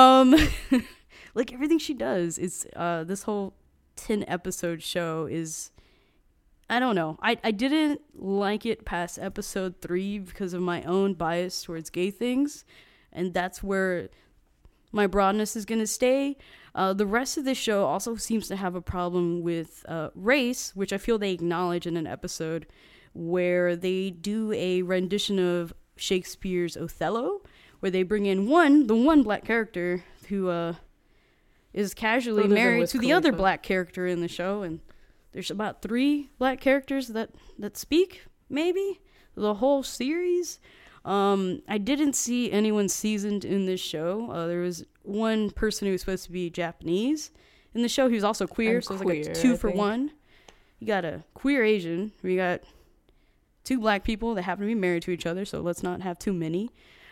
Like everything she does is this whole 10 episode show is, I don't know. I didn't like it past episode 3 because of my own bias towards gay things, and that's where my broadness is going to stay. The rest of the show also seems to have a problem with race, which I feel they acknowledge in an episode where they do a rendition of Shakespeare's Othello, where they bring in the one black character who is casually married to the other black character in the show, and there's about 3 black characters that speak, maybe, the whole series. I didn't see anyone seasoned in this show. There was one person who was supposed to be Japanese in the show. He was also queer, so it was like a 2 for 1. You got a queer Asian. We got 2 black people that happen to be married to each other, so let's not have too many.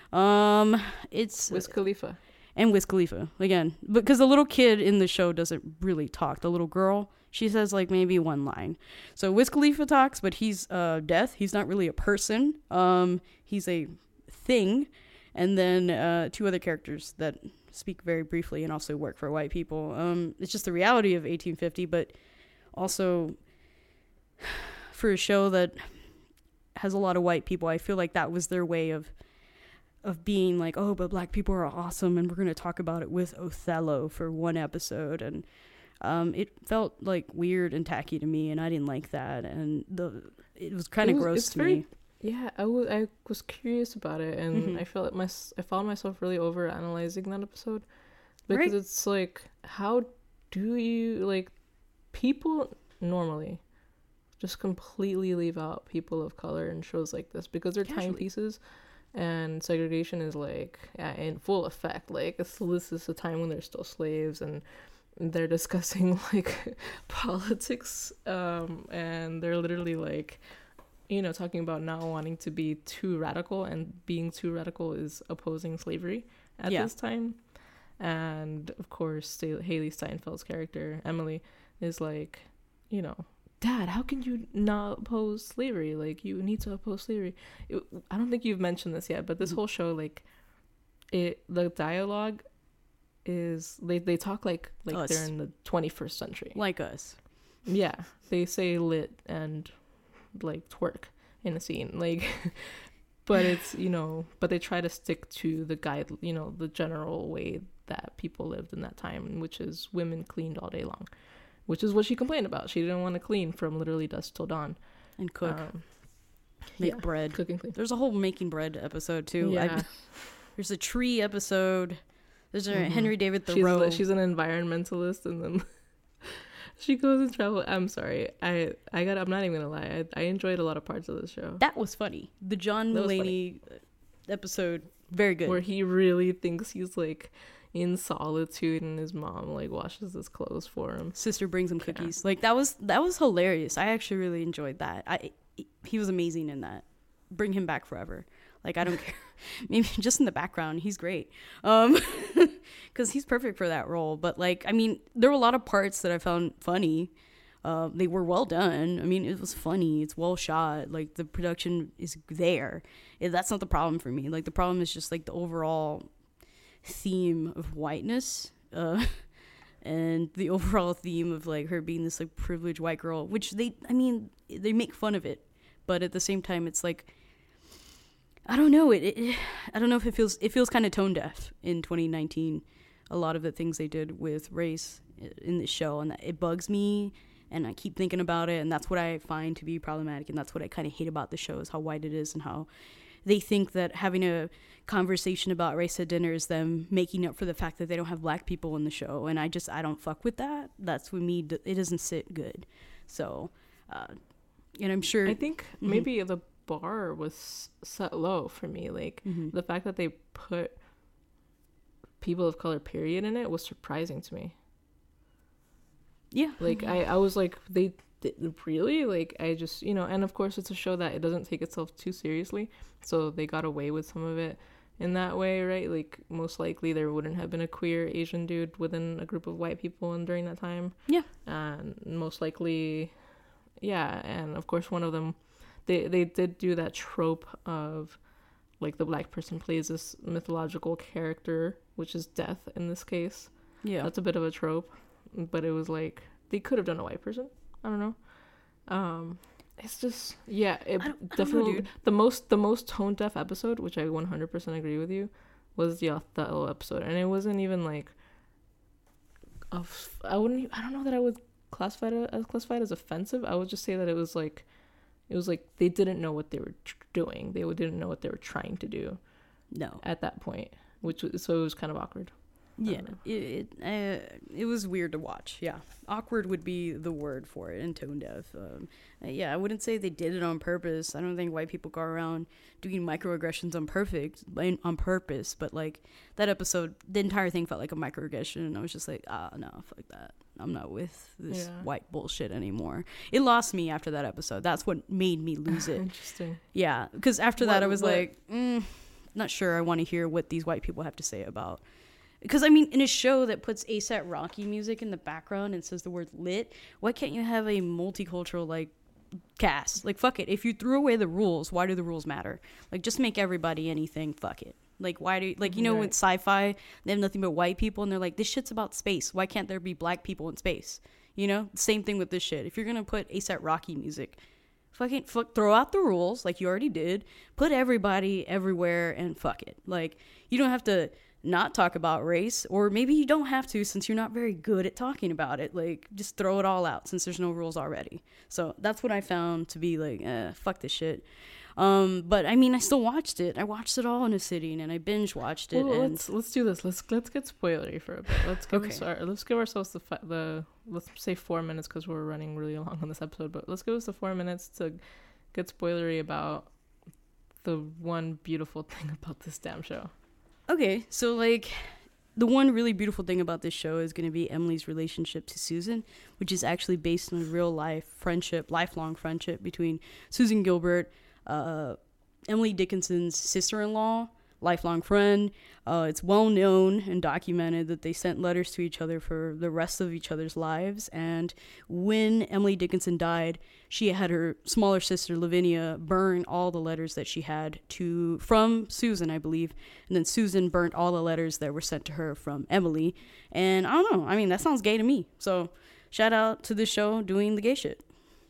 It's Wiz Khalifa. And Wiz Khalifa, again. Because the little kid in the show doesn't really talk. The little girl, she says like maybe one line. So Wiz Khalifa talks, but he's deaf. He's not really a person. He's a thing. And then 2 other characters that speak very briefly and also work for white people. It's just the reality of 1850, but also for a show that has a lot of white people, I feel like that was their way of being like, oh, but black people are awesome, and we're going to talk about it with Othello for 1 episode. And it felt like weird and tacky to me, and I didn't like that. And it was kind of gross to me. Yeah, I was curious about it, and I felt I found myself really over analyzing that episode, because it's like, how do you, like, people normally just completely leave out people of color in shows like this because they're timepieces. And segregation is like in full effect. Like this is a time when they're still slaves, and they're discussing like politics, and they're literally like, talking about not wanting to be too radical, and being too radical is opposing slavery at this time. And of course, Haley Steinfeld's character Emily is like, Dad, how can you not oppose slavery? Like, you need to oppose slavery. I don't think you've mentioned this yet, but this whole show, like, the dialogue is, they talk like they're in the 21st century. Like us. Yeah. They say lit and, like, twerk in a scene. Like, but it's, but they try to stick to the the general way that people lived in that time, which is women cleaned all day long. Which is what she complained about. She didn't want to clean from literally dusk till dawn. And cook. Make bread. Cook and clean. There's a whole making bread episode, too. Yeah. There's a tree episode. There's a Henry David Thoreau. She's an environmentalist, and then she goes and travel. I'm sorry. I'm not even going to lie. I enjoyed a lot of parts of this show. That was funny. The John Mulaney episode, very good. Where he really thinks he's, like, in solitude, and his mom like washes his clothes for him. Sister brings him cookies. Like that was hilarious. I actually really enjoyed that. He was amazing in that. Bring him back forever. Like, I don't care. Maybe just in the background, he's great. Because he's perfect for that role. But like, I mean, there were a lot of parts that I found funny. They were well done. I mean, it was funny. It's well shot. Like, the production is there. That's not the problem for me. Like, the problem is just like the overall theme of whiteness, and the overall theme of like her being this like privileged white girl, which they make fun of it, but at the same time it's like, I don't know, I don't know if it feels kind of tone deaf in 2019, a lot of the things they did with race in the show, and that it bugs me and I keep thinking about it, and that's what I find to be problematic, and that's what I kind of hate about the show, is how white it is and how they think that having a conversation about race at dinner is them making up for the fact that they don't have black people in the show, and I don't fuck with that. That's with me, it doesn't sit good. So and I'm sure I think maybe the bar was set low for me. Like the fact that they put people of color period in it was surprising to me. Yeah, like I was like, they really, like, I just, and of course it's a show that it doesn't take itself too seriously, so they got away with some of it in that way, right? Like, most likely there wouldn't have been a queer Asian dude within a group of white people during that time. Yeah. And most likely, yeah, and of course one of them, they did do that trope of, like, the black person plays this mythological character, which is death in this case. Yeah, That's a bit of a trope, but it was like, they could have done a white person. I don't know. It's just, yeah, it definitely, dude. the most tone deaf episode, which I 100% agree with you, was the Othello episode, and it wasn't even like, I don't know that I would classify it as offensive. I would just say that it was like they didn't know what they were doing. They didn't know what they were trying to do. No. At that point, so it was kind of awkward. Yeah, it was weird to watch. Yeah, awkward would be the word for it, and tone deaf. Yeah, I wouldn't say they did it on purpose. I don't think white people go around doing microaggressions on purpose. But like that episode, the entire thing felt like a microaggression, and I was just like, no, fuck that. I'm not with this white bullshit anymore. It lost me after that episode. That's what made me lose it. Interesting. Yeah, because after that, I was like, not sure I want to hear what these white people have to say about. Because, I mean, in a show that puts A$AP Rocky music in the background and says the word lit, why can't you have a multicultural, like, cast? Like, fuck it. If you threw away the rules, why do the rules matter? Like, just make everybody anything. Fuck it. Like, why do... Like, with sci-fi, they have nothing but white people, and they're like, this shit's about space. Why can't there be black people in space? Same thing with this shit. If you're gonna put A$AP Rocky music, throw out the rules, like you already did. Put everybody everywhere, and fuck it. Like, you don't have to... not talk about race, or maybe you don't have to since you're not very good at talking about it. Like, just throw it all out since there's no rules already. So that's what I found to be like, fuck this shit. But I mean, I still watched it. I watched it all in a sitting, and I binge watched it. Well, and let's do this. Let's get spoilery for a bit. Let's give ourselves the let's say 4 minutes, because we're running really long on this episode. But let's give us the 4 minutes to get spoilery about the one beautiful thing about this damn show. Okay, so like the one really beautiful thing about this show is going to be Emily's relationship to Susan, which is actually based on a real life friendship, lifelong friendship between Susan Gilbert, Emily Dickinson's sister-in-law, lifelong friend. It's well known and documented that they sent letters to each other for the rest of each other's lives. And when Emily Dickinson died, she had her smaller sister Lavinia burn all the letters that she had from Susan, I believe. And then Susan burnt all the letters that were sent to her from Emily. And I don't know. I mean, that sounds gay to me. So shout out to this show doing the gay shit.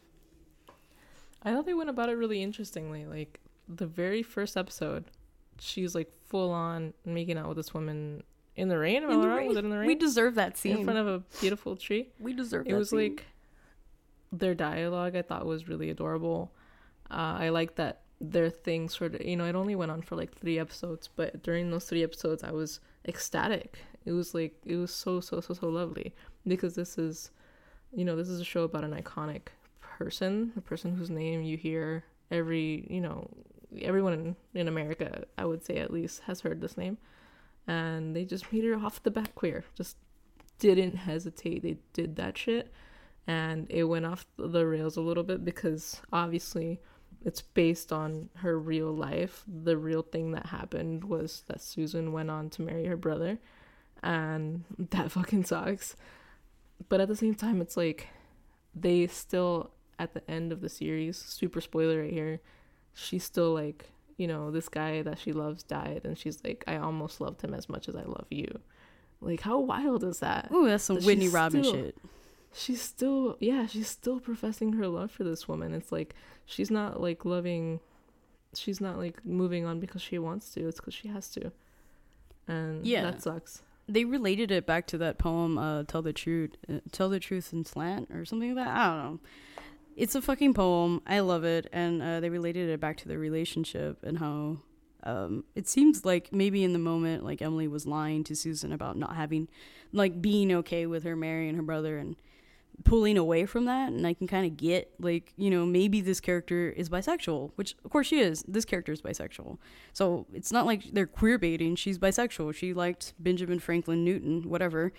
I thought they went about it really interestingly. Like, the very first episode, she's like full on making out with this woman in the rain. Was it in the rain? We deserve that scene in front of a beautiful tree. We deserve that. It was scene. like their dialogue, I thought, was really adorable. I like that their thing sort of, it only went on for like 3 episodes, but during those 3 episodes, I was ecstatic. It was so lovely, because this is a show about an iconic person, a person whose name you hear everyone in America, I would say at least, has heard this name. And they just made her off the bat queer. Just didn't hesitate. They did that shit. And it went off the rails a little bit, because obviously it's based on her real life. The real thing that happened was that Susan went on to marry her brother. And that fucking sucks. But at the same time, it's like, they still, at the end of the series, super spoiler right here, she's still like, this guy that she loves died, and she's like, I almost loved him as much as I love you. Like, how wild is that? Ooh, that's some Whitney Robin shit. She's still professing her love for this woman. It's like, she's not like moving on because she wants to. It's because she has to. And that sucks. they related it back to that poem, Tell the Truth in Slant or something like that. I don't know. It's a fucking poem. I love it. And they related it back to their relationship and how it seems like maybe in the moment, like Emily was lying to Susan about not having, like being okay with her marrying her brother and pulling away from that. And I can kind of get, like, you know, maybe this character is bisexual, which of course she is. This character is bisexual. So it's not like they're queer baiting. She's bisexual. She liked Benjamin Franklin Newton, whatever.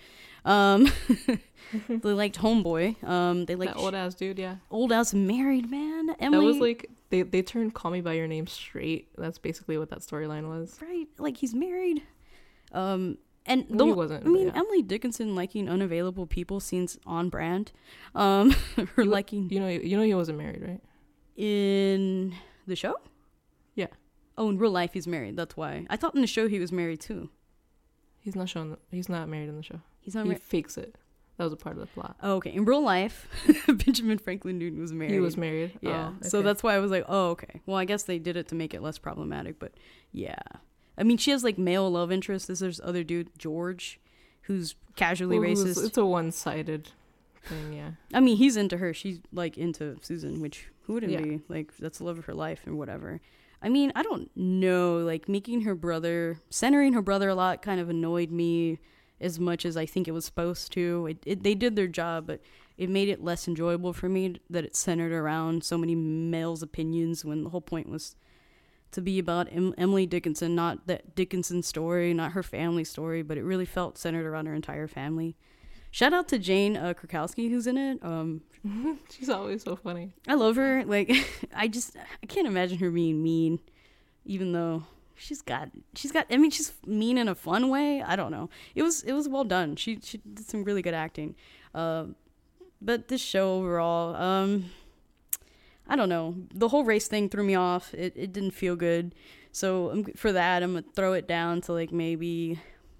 They liked Homeboy. They liked that old ass dude, yeah. Old ass married man. Emily, that was like they turned Call Me by Your Name straight. That's basically what that storyline was. Right, like he's married. And well, he wasn't. I mean, yeah. Emily Dickinson liking unavailable people seems on brand. Her liking, you know he wasn't married, right? In the show. Yeah. Oh, in real life he's married. That's why I thought in the show he was married too. He's not shown. He's not married in the show. He's not. He fakes it. That was a part of the plot. Oh, okay. In real life, Benjamin Franklin Newton was married. He was married. Yeah. Oh, okay. So that's why I was like, oh, okay. Well, I guess they did it to make it less problematic, but yeah. I mean, she has like male love interest. There's other dude, George, who's casually racist. It's a one-sided thing, yeah. I mean, he's into her. She's like into Susan, which who wouldn't Yeah. be? Like, that's the love of her life and whatever. I mean, I don't know. Like, centering her brother a lot kind of annoyed me as much as I think it was supposed to. They did their job, but it made it less enjoyable for me that it centered around so many males' opinions when the whole point was to be about Emily Dickinson, not that Dickinson story, not her family story, but it really felt centered around her entire family. Shout out to Jane Krakowski, who's in it. She's always so funny. I love her. Like, I can't imagine her being mean, even though she's got. I mean, she's mean in a fun way. I don't know. It was well done. She did some really good acting. But this show overall, I don't know. The whole race thing threw me off. It didn't feel good. So for that, I'm gonna throw it down to like maybe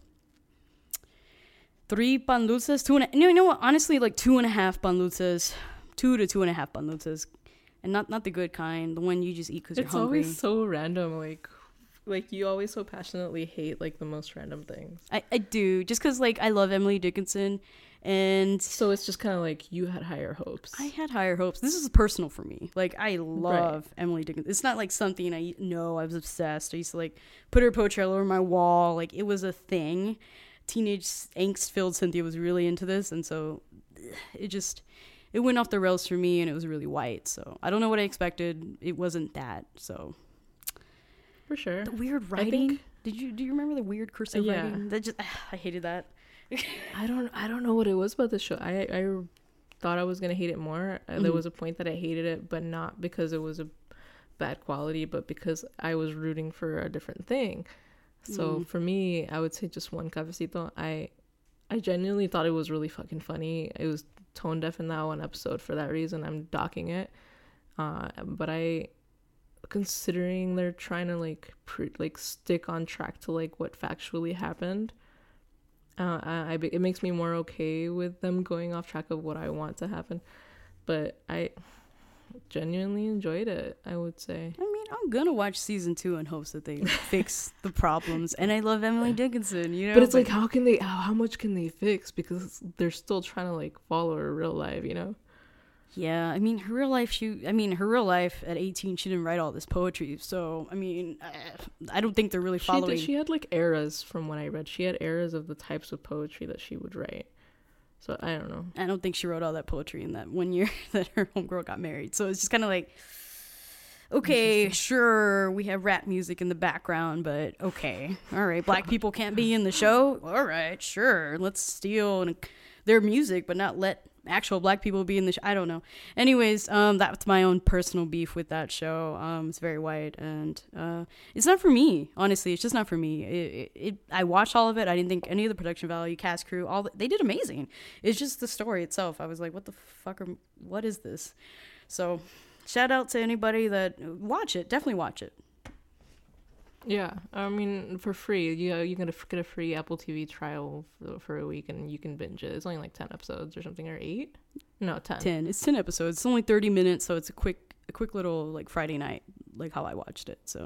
3 pan dulces, 2.5. You know what? Honestly, like 2.5 pan dulces, 2 to 2.5 pan dulces, and not the good kind, the one you just eat because you're hungry. It's always so random, like you always so passionately hate like the most random things. I do, just because like I love Emily Dickinson, and so it's just kind of like you had higher hopes. I had higher hopes. This is personal for me. Like, I love Emily Dickinson. It's not like something I know. I was obsessed. I used to like put her poetry all over my wall. Like, it was a thing. Teenage angst-filled Cynthia was really into this, and so it went off the rails for me, and it was really white. So I don't know what I expected. It wasn't that. So for sure. the weird writing. Do you remember the weird cursive writing? That just I hated that. I don't know what it was about the show. I thought I was gonna hate it more. There was a point that I hated it, but not because it was a bad quality, but because I was rooting for a different thing. So for me, I would say just one cafecito. I genuinely thought it was really fucking funny. It was tone deaf in that one episode. For that reason, I'm docking it. But considering they're trying to like stick on track to like what factually happened, it makes me more okay with them going off track of what I want to happen. But I genuinely enjoyed it, I would say. I mean, I'm gonna watch season 2 in hopes that they fix the problems. And I love Emily Dickinson, you know. But it's like, how much can they fix? Because they're still trying to like follow her real life, you know. Yeah, I mean, her real life at 18, she didn't write all this poetry. So, I mean, I don't think they're really following. She had like eras from what I read. She had eras of the types of poetry that she would write. So, I don't know. I don't think she wrote all that poetry in that 1 year that her homegirl got married. So, it's just kind of like, okay, sure, we have rap music in the background, but okay. All right, black people can't be in the show? All right, sure. Let's steal their music, but not let actual black people be in the show. I don't know. Anyways, that's my own personal beef with that show. It's very white, and it's not for me. Honestly, it's just not for me. I watched all of it. I didn't think any of the production value, cast, crew, they did amazing. It's just the story itself. I was like, what the fuck? What is this? So, shout out to anybody that watch it. Definitely watch it. Yeah, I mean, for free. You're gonna get a free Apple TV trial for a week, and you can binge it. It's only like 10 episodes or something, or 8? No, 10. 10. It's 10 episodes. It's only 30 minutes, so it's a quick little like Friday night, like how I watched it. So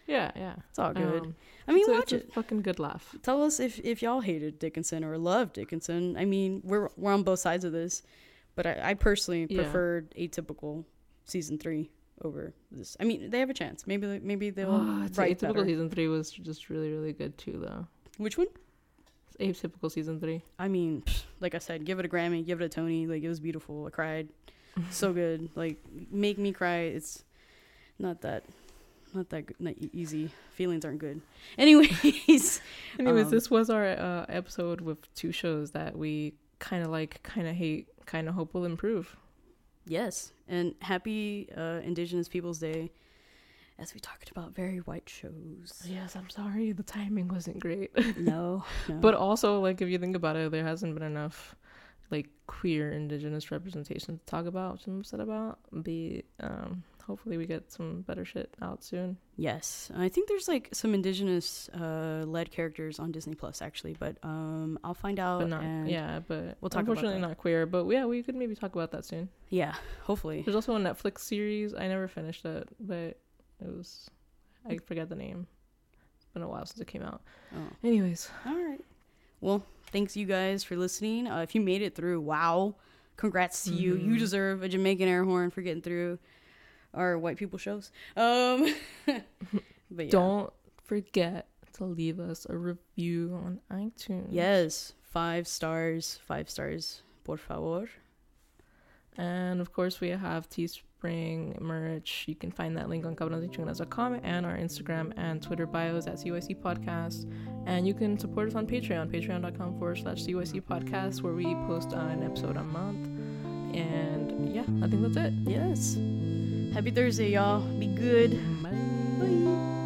Yeah. It's all good. I mean, watch it's it. a fucking good laugh. Tell us if y'all hated Dickinson or loved Dickinson. I mean, we're on both sides of this, but I personally preferred Atypical season 3 over this. I mean, they have a chance. Maybe they'll write Atypical better. season 3 was just really, really good too, though. Which one? Atypical season 3. I mean, like I said, give it a Grammy, give it a Tony. Like, it was beautiful. I cried. So good. Like, make me cry. It's not that good, not easy. Feelings aren't good. Anyways, This was our episode with 2 shows that we kind of like, kind of hate, kind of hope will improve. Yes, and happy Indigenous Peoples Day, as we talked about very white shows. Yes, I'm sorry, the timing wasn't great. No. But also, like, if you think about it, there hasn't been enough like queer Indigenous representation to talk about, which I'm upset about. Hopefully we get some better shit out soon. Yes, I think there's like some Indigenous led characters on Disney Plus actually, but I'll find out. But not, but we'll talk unfortunately about that. Not queer. But yeah, we could maybe talk about that soon. Yeah, hopefully. There's also a Netflix series. I never finished it, but I forget the name. It's been a while since it came out. Oh. Anyways, all right. Well, thanks you guys for listening. If you made it through, wow, congrats to you. You deserve a Jamaican air horn for getting through our white people shows. But yeah. Don't forget to leave us a review on iTunes. Yes, 5 stars, por favor. And of course, we have Teespring merch. You can find that link on cabronesychingonas.com and our Instagram and Twitter bios at CYC Podcast. And you can support us on Patreon, patreon.com/CYC Podcast, where we post an episode a month. And yeah, I think that's it. Yes. Happy Thursday, y'all. Be good. Bye. Bye.